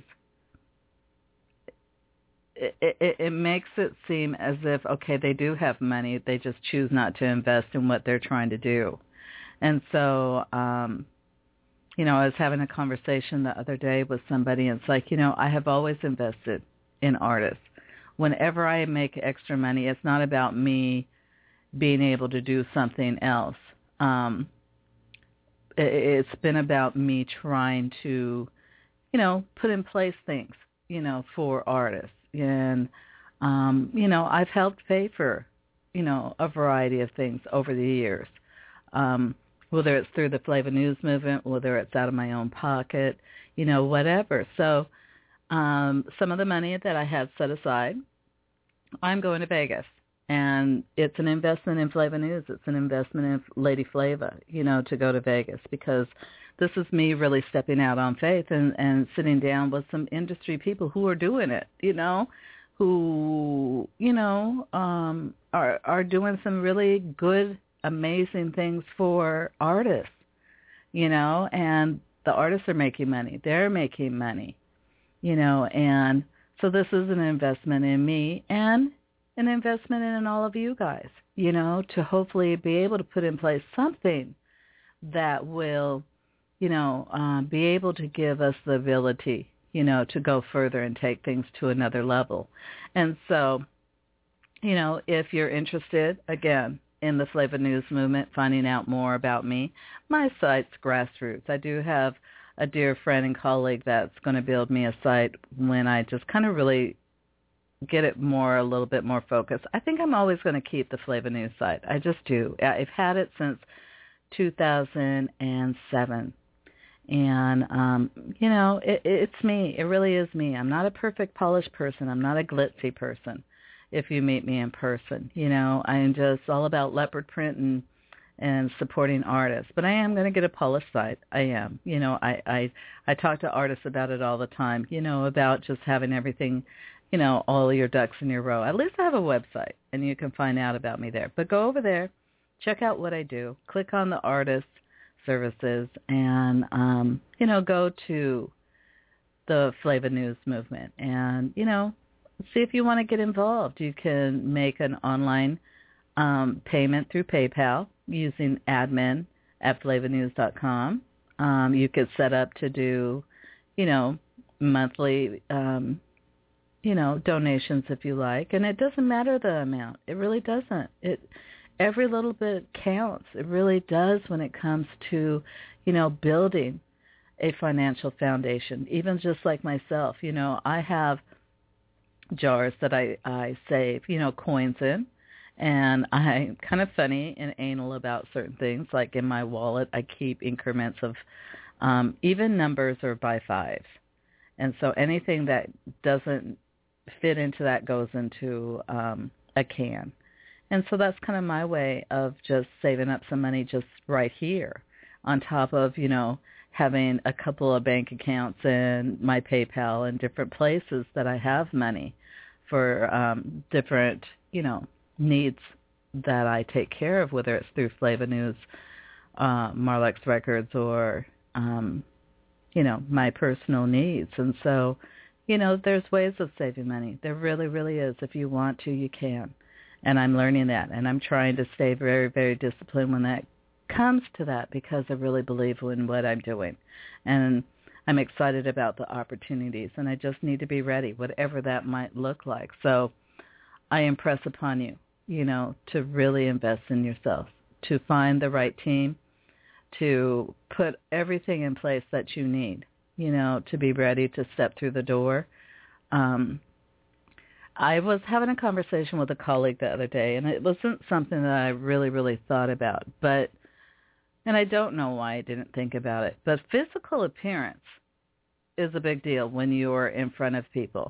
it, it, it makes it seem as if, okay, they do have money, they just choose not to invest in what they're trying to do. And so, um, you know, I was having a conversation the other day with somebody, and it's like, you know, I have always invested in artists. Whenever I make extra money, it's not about me being able to do something else. Um, it, it's been about me trying to, you know, put in place things, you know, for artists. And, um, you know, I've helped pay for, you know, a variety of things over the years. Um, whether it's through the Flava News movement, whether it's out of my own pocket, you know, whatever. So um, some of the money that I had set aside, I'm going to Vegas. And it's an investment in Flava News. It's an investment in Lady Flava, you know, to go to Vegas, because this is me really stepping out on faith and, and sitting down with some industry people who are doing it, you know, who, you know, um, are are doing some really good, amazing things for artists, you know, and the artists are making money. They're making money, you know, and so this is an investment in me and an investment in all of you guys, you know, to hopefully be able to put in place something that will, you know, uh, be able to give us the ability, you know, to go further and take things to another level. And so, you know, if you're interested, again, in the Flava News movement, finding out more about me, my site's Grassroots. I do have a dear friend and colleague that's going to build me a site when I just kind of really get it more, a little bit more focused. I think I'm always going to keep the Flava News site. I just do. I've had it since two thousand seven. And, um, you know, it, it's me. It really is me. I'm not a perfect, polished person. I'm not a glitzy person if you meet me in person. You know, I am just all about leopard print and, and supporting artists. But I am going to get a polished site. I am. You know, I, I, I talk to artists about it all the time, you know, about just having everything, you know, all your ducks in your row. At least I have a website, and you can find out about me there. But go over there, check out what I do, click on the artist services, and, um, you know, go to the Flava News movement and, you know, see if you want to get involved. You can make an online um, payment through PayPal using admin at flava news dot com. Um, you could set up to do, you know, monthly um you know, donations if you like. And it doesn't matter the amount. It really doesn't. It every little bit counts. It really does when it comes to, you know, building a financial foundation. Even just like myself, you know, I have jars that I, I save, you know, coins in. And I'm kind of funny and anal about certain things. Like in my wallet, I keep increments of um, even numbers or by fives. And so anything that doesn't fit into that goes into um, a can. And so that's kind of my way of just saving up some money just right here on top of, you know, having a couple of bank accounts and my PayPal and different places that I have money for um, different, you know, needs that I take care of, whether it's through Flava News, uh, Marlex Records, or, um, you know, my personal needs. And so, you know, there's ways of saving money. There really, really is. If you want to, you can. And I'm learning that. And I'm trying to stay very, very disciplined when that comes to that, because I really believe in what I'm doing. And I'm excited about the opportunities. And I just need to be ready, whatever that might look like. So I impress upon you, you know, to really invest in yourself, to find the right team, to put everything in place that you need, you know, to be ready to step through the door. Um, I was having a conversation with a colleague the other day, and it wasn't something that I really, really thought about, but, and I don't know why I didn't think about it, but physical appearance is a big deal when you're in front of people.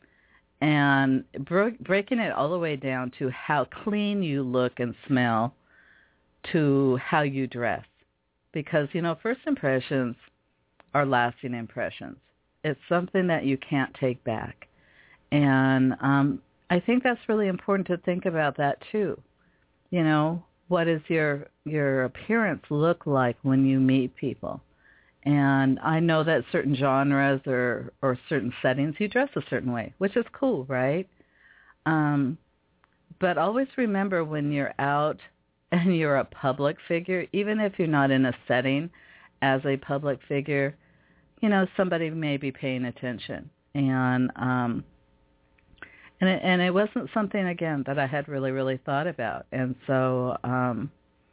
And bro- breaking it all the way down to how clean you look and smell to how you dress. Because, you know, first impressions are lasting impressions. It's something that you can't take back. And um, I think that's really important to think about that too. You know, what does your your appearance look like when you meet people? And I know that certain genres or, or certain settings, you dress a certain way, which is cool, right? Um, but always remember when you're out and you're a public figure, even if you're not in a setting as a public figure, you know, somebody may be paying attention. And um, and it, and it wasn't something, again, that I had really, really thought about. And so um,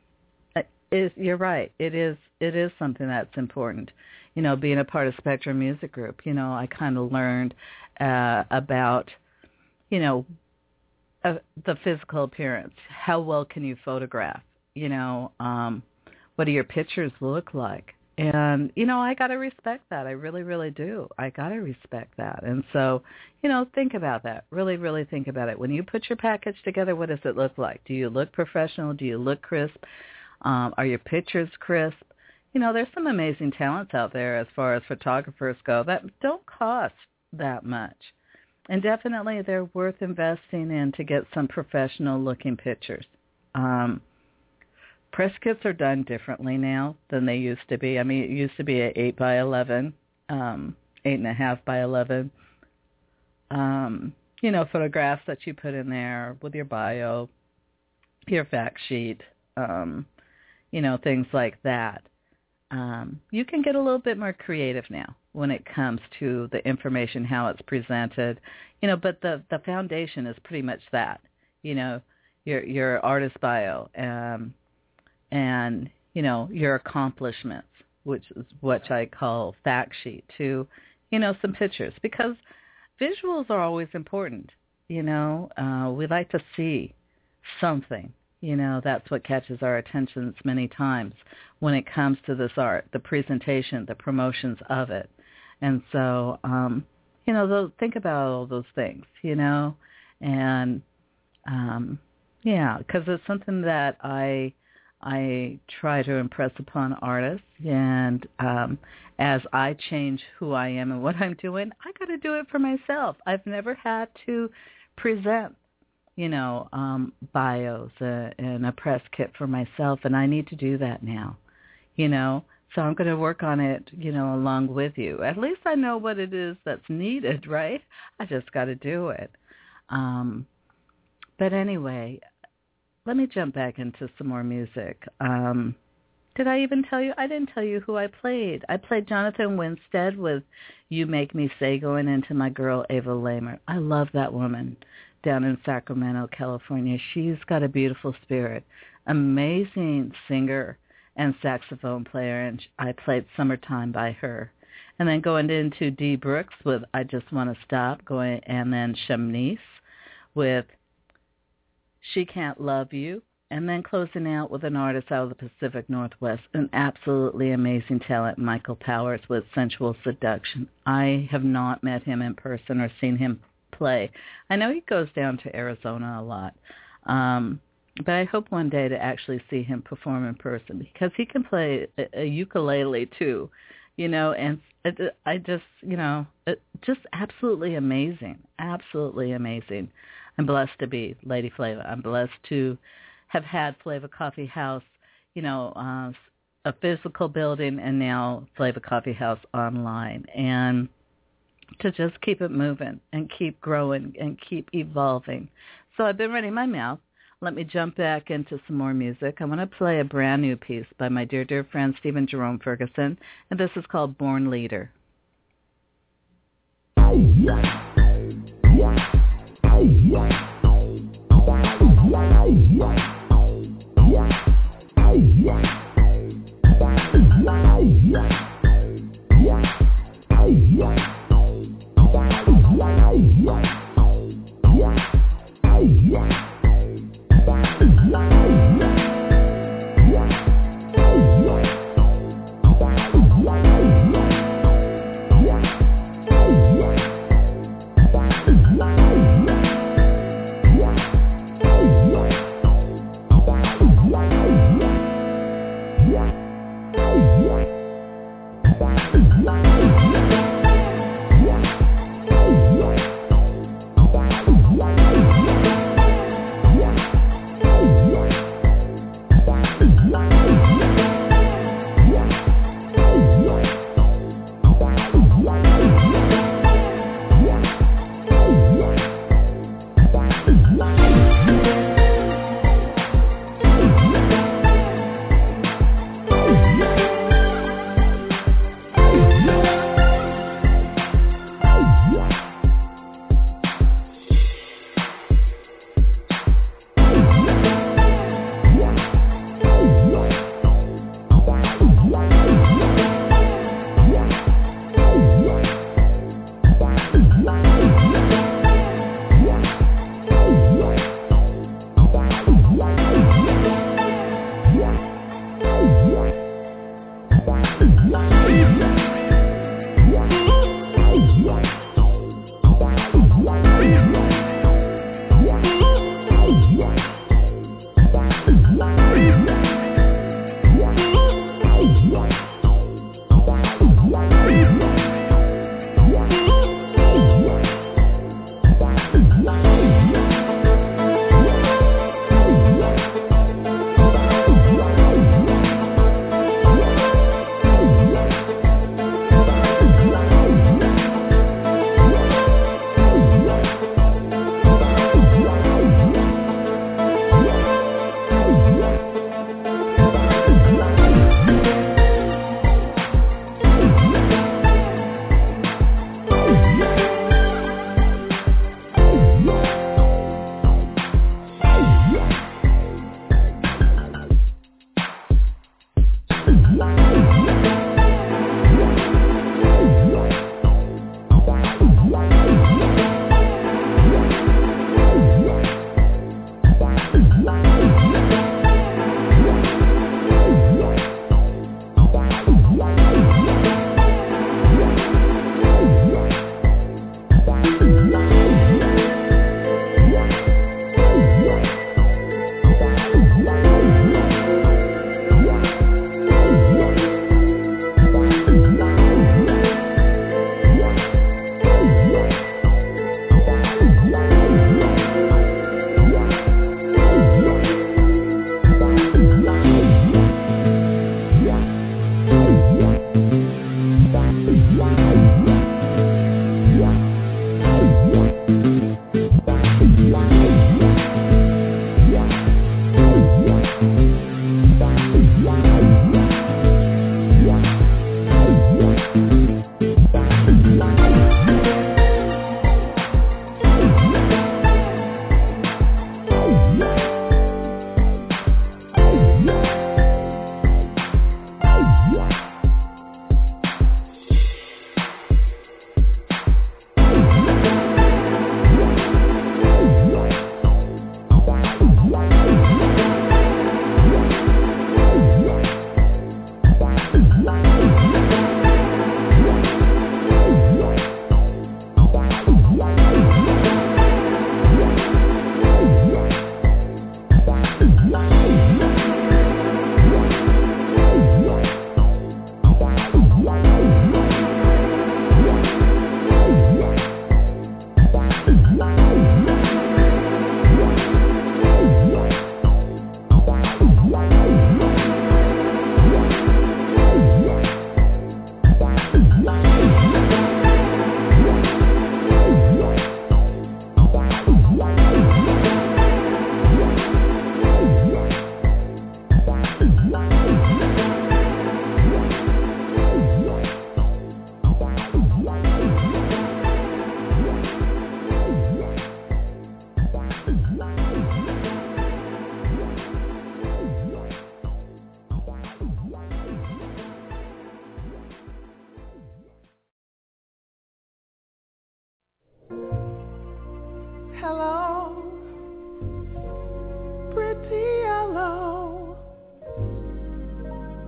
it, you're right. It is it is something that's important. You know, being a part of Spectrum Music Group, you know, I kind of learned uh, about, you know, uh, the physical appearance. How well can you photograph? You know, um, what do your pictures look like? And, you know, I got to respect that. I really, really do. I got to respect that. And so, you know, think about that. Really, really think about it. When you put your package together, what does it look like? Do you look professional? Do you look crisp? Um, are your pictures crisp? You know, there's some amazing talents out there as far as photographers go that don't cost that much. And definitely they're worth investing in to get some professional-looking pictures. Um, press kits are done differently now than they used to be. I mean, it used to be an eight by eleven, um, eight and a half by eleven. Um, you know, photographs that you put in there with your bio, your fact sheet, um, you know, things like that. Um, you can get a little bit more creative now when it comes to the information, how it's presented, you know, but the, the foundation is pretty much that, you know, your your artist bio, um, and, you know, your accomplishments, which is what I call fact sheet, to, you know, some pictures, because visuals are always important, you know. Uh, we like to see something. You know, that's what catches our attention many times when it comes to this art, the presentation, the promotions of it. And so, um, you know, those, think about all those things, you know, and, um, yeah, because it's something that I I try to impress upon artists. And um, as I change who I am and what I'm doing, I got to do it for myself. I've never had to present, you know, um, bios uh, and a press kit for myself, and I need to do that now, you know. So I'm going to work on it, you know, along with you. At least I know what it is that's needed, right? I just got to do it. Um, but anyway, let me jump back into some more music. Um, did I even tell you? I didn't tell you who I played. I played Jonathan Winstead with You Make Me Say, going into my girl Ava Lamer. I love that woman down in Sacramento, California. She's got a beautiful spirit, amazing singer and saxophone player, and I played Summertime by her. And then going into Dee Brooks with I Just Want to Stop, going, and then Shamnice with She Can't Love You, and then closing out with an artist out of the Pacific Northwest, an absolutely amazing talent, Michael Powers, with Sensual Seduction. I have not met him in person or seen him play. I know he goes down to Arizona a lot, um, but I hope one day to actually see him perform in person because he can play a, a ukulele too, you know, and it, I just, you know, it, just absolutely amazing, absolutely amazing. I'm blessed to be Lady Flava. I'm blessed to have had Flava Coffee House, you know, uh, a physical building and now Flava Coffee House online, and to just keep it moving and keep growing and keep evolving. So I've been running my mouth. Let me jump back into some more music. I want to play a brand new piece by my dear, dear friend Stephen Jerome Ferguson, and this is called Born Leader.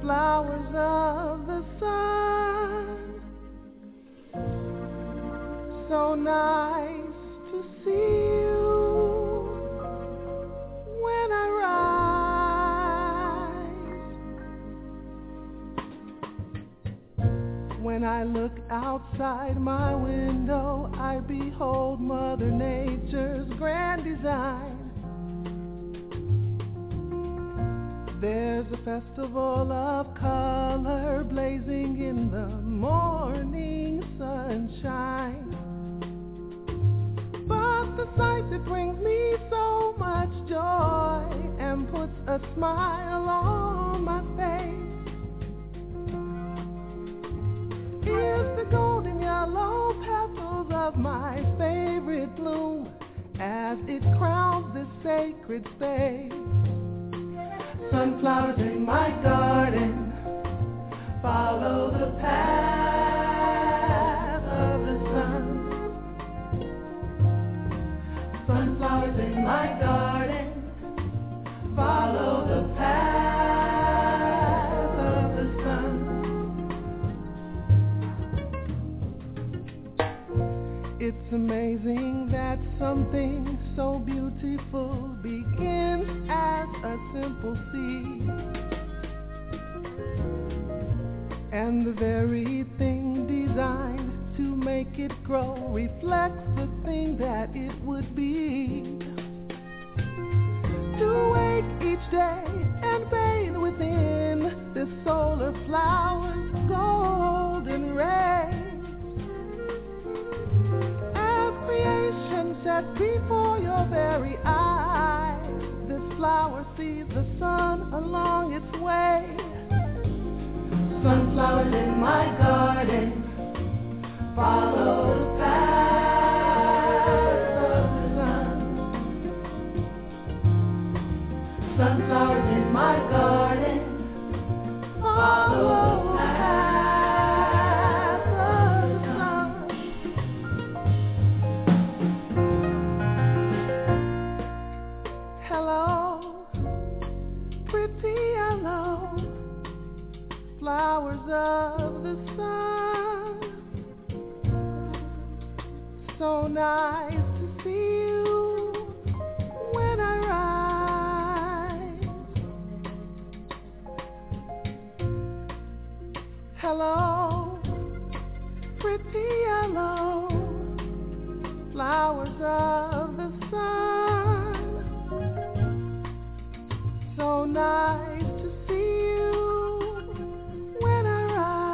flowers of the sun. So nice to see you when I rise. When I look outside my window, I behold Mother Nature's grand design. There's a festival of color blazing in the morning sunshine. But the sight that brings me so much joy and puts a smile on my face is the golden yellow petals of my favorite bloom as it crowns this sacred space. Sunflowers in my garden follow the path of the sun. Sunflowers in my garden follow the path of the sun. It's amazing that something so beautiful begins as a simple seed, and the very thing designed to make it grow reflects the thing that it would be. To wake each day and bathe within this solar flower's golden rays. As creation sets before your very eyes, this flower sees the sun along its way. Sunflowers in my garden follow the path of the sun. Sunflowers in my garden follow the path of the sun. Hello, pretty yellow flowers of the sun. So nice to see you when I rise. Hello, pretty yellow flowers of the sun. So nice to see you when I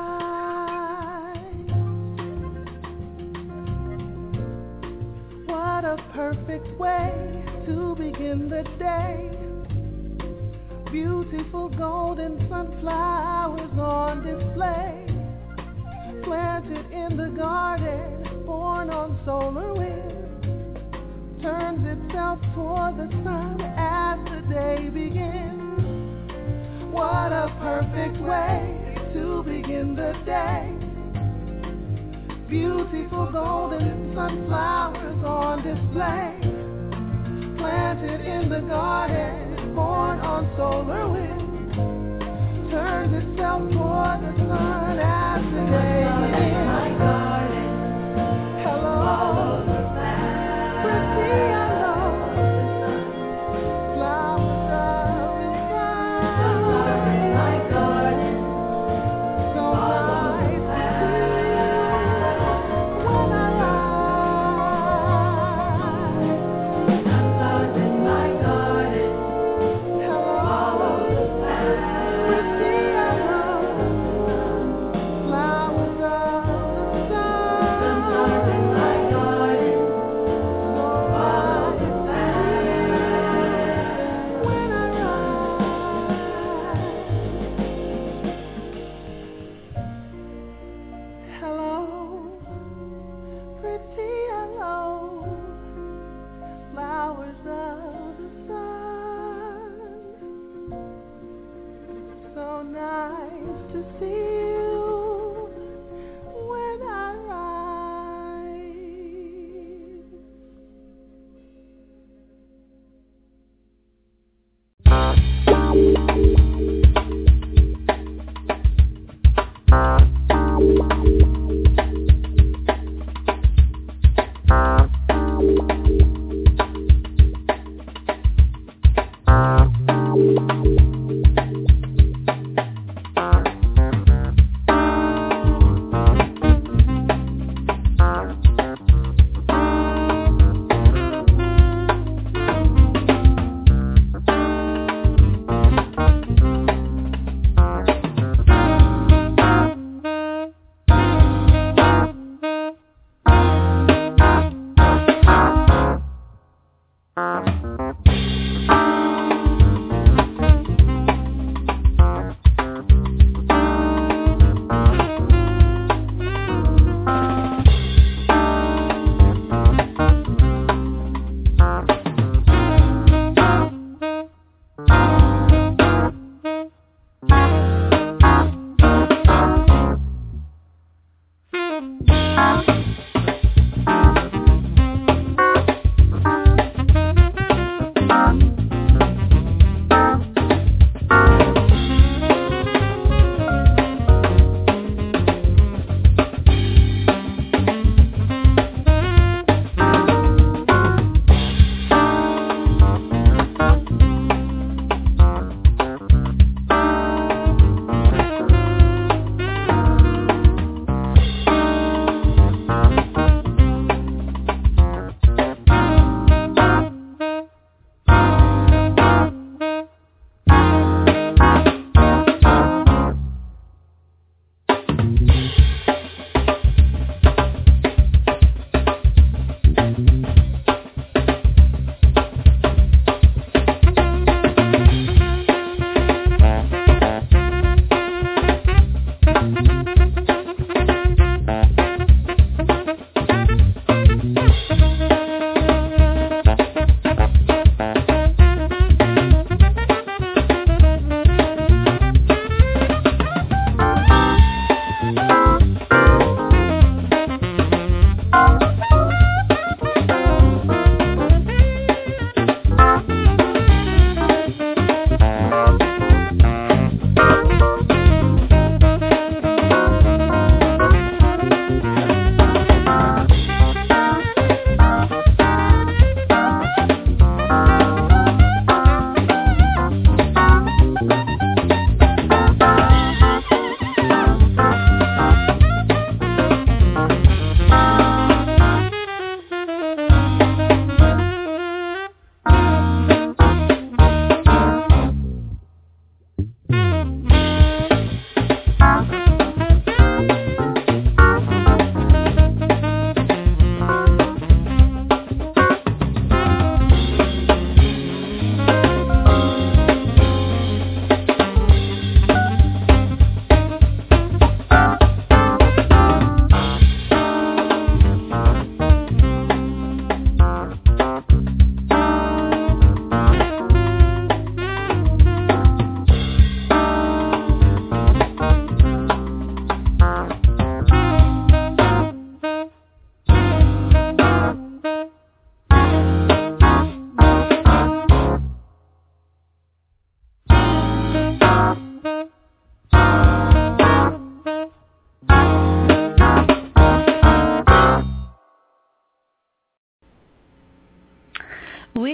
rise. What a perfect way to begin the day. Beautiful golden sunflowers on display, planted in the garden, born on solar wind, turns itself toward the sun as the day begins. What a perfect way to begin the day. Beautiful golden sunflowers on display, planted in the garden, born on solar wind, turns itself toward the sun as the day begins. My garden, hello, pretty yellow flowers of the sun. In my garden, so nice to see you when I rise. Sunflowers in my garden.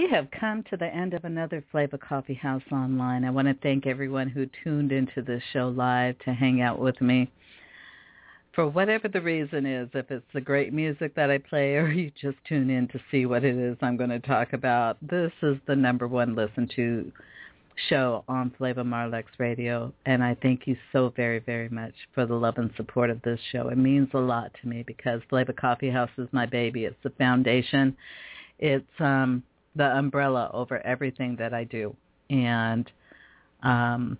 We have come to the end of another Flavor Coffee House Online. I want to thank everyone who tuned into this show live to hang out with me. For whatever the reason is, if it's the great music that I play or you just tune in to see what it is I'm going to talk about, this is the number one listened to show on Flavor Marlex Radio, and I thank you so very, very much for the love and support of this show. It means a lot to me because Flavor Coffee House is my baby. It's the foundation. It's um, the umbrella over everything that I do. And, um,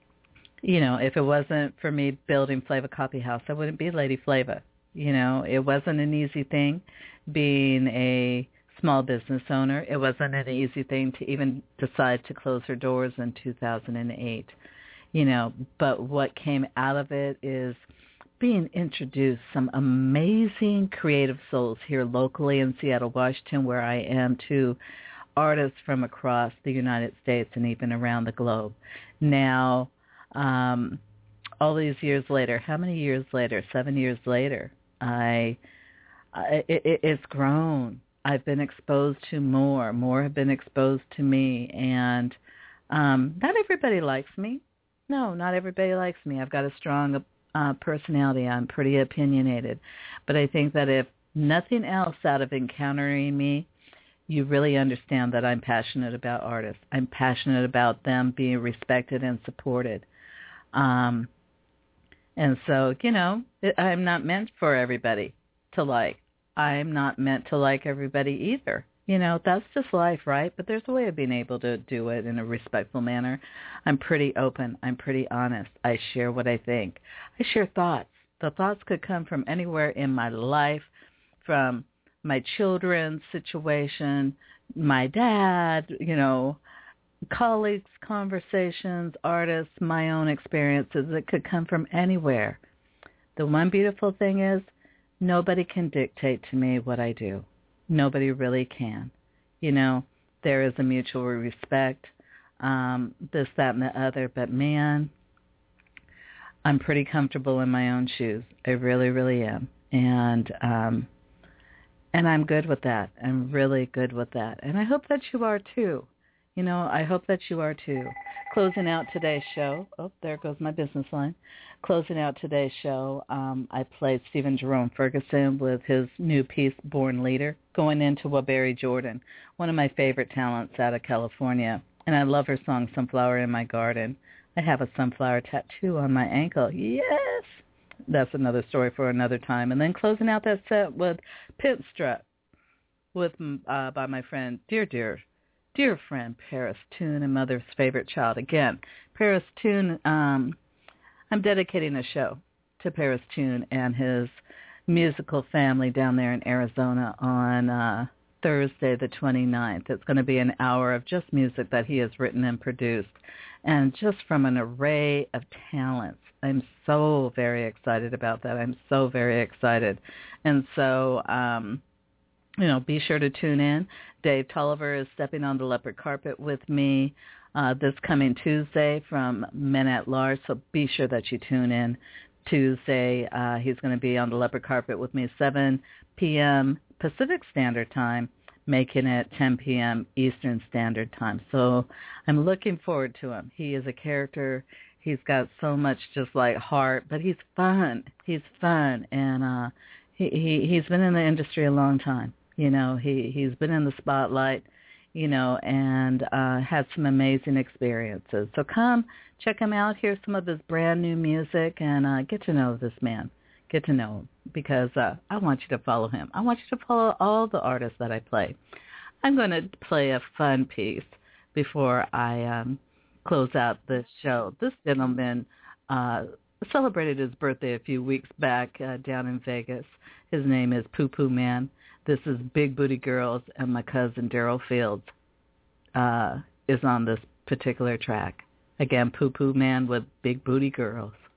you know, if it wasn't for me building Flavor Coffee House, I wouldn't be Lady Flavor. You know, it wasn't an easy thing being a small business owner. It wasn't an easy thing to even decide to close her doors in two thousand eight, you know, but what came out of it is being introduced some amazing creative souls here locally in Seattle, Washington, where I am, to artists from across the United States and even around the globe. Now, um, all these years later, how many years later? Seven years later, I, I it, it's grown. I've been exposed to more. More have been exposed to me. And um, not everybody likes me. No, not everybody likes me. I've got a strong uh, personality. I'm pretty opinionated. But I think that if nothing else out of encountering me, you really understand that I'm passionate about artists. I'm passionate about them being respected and supported. Um, and so, you know, I'm not meant for everybody to like. I'm not meant to like everybody either. You know, that's just life, right? But there's a way of being able to do it in a respectful manner. I'm pretty open. I'm pretty honest. I share what I think. I share thoughts. The thoughts could come from anywhere in my life, from my children's situation, my dad, you know, colleagues, conversations, artists, my own experiences. It could come from anywhere. The one beautiful thing is, nobody can dictate to me what I do. Nobody really can. You know, there is a mutual respect, um, this, that, and the other. But, man, I'm pretty comfortable in my own shoes. I really, really am. And um, and I'm good with that. I'm really good with that. And I hope that you are, too. You know, I hope that you are, too. Closing out today's show. Oh, there goes my business line. Closing out today's show, um, I played Stephen Jerome Ferguson with his new piece, Born Leader, going into Waberi Jordan, one of my favorite talents out of California. And I love her song, Sunflower in My Garden. I have a sunflower tattoo on my ankle. Yes! That's another story for another time. And then closing out that set with Pinstrut with uh, by my friend, dear, dear, dear friend Paris Toon, and mother's favorite child. Again, Paris Toon, um, I'm dedicating a show to Paris Toon and his musical family down there in Arizona on uh, Thursday the twenty-ninth. It's going to be an hour of just music that he has written and produced, and just from an array of talents. I'm so very excited about that. I'm so very excited. And so, um, you know, be sure to tune in. Dave Tolliver is stepping on the leopard carpet with me uh, this coming Tuesday from Men at Large, so be sure that you tune in Tuesday. Uh, he's going to be on the leopard carpet with me at seven p.m. Pacific Standard Time, making it ten p.m. Eastern Standard Time. So I'm looking forward to him. He is a character. He's got so much just like heart, but he's fun. He's fun, and uh, he, he, he's been in the industry a long time. You know, he, he's been in the spotlight, you know, and uh, had some amazing experiences. So come check him out. Hear some of his brand new music and uh, get to know this man. Get to know him because uh, I want you to follow him. I want you to follow all the artists that I play. I'm going to play a fun piece before I um, close out this show. This gentleman uh, celebrated his birthday a few weeks back uh, down in Vegas. His name is Poo Poo Man. This is Big Booty Girls, and my cousin Daryl Fields uh, is on this particular track. Again, Poo Poo Man with Big Booty Girls.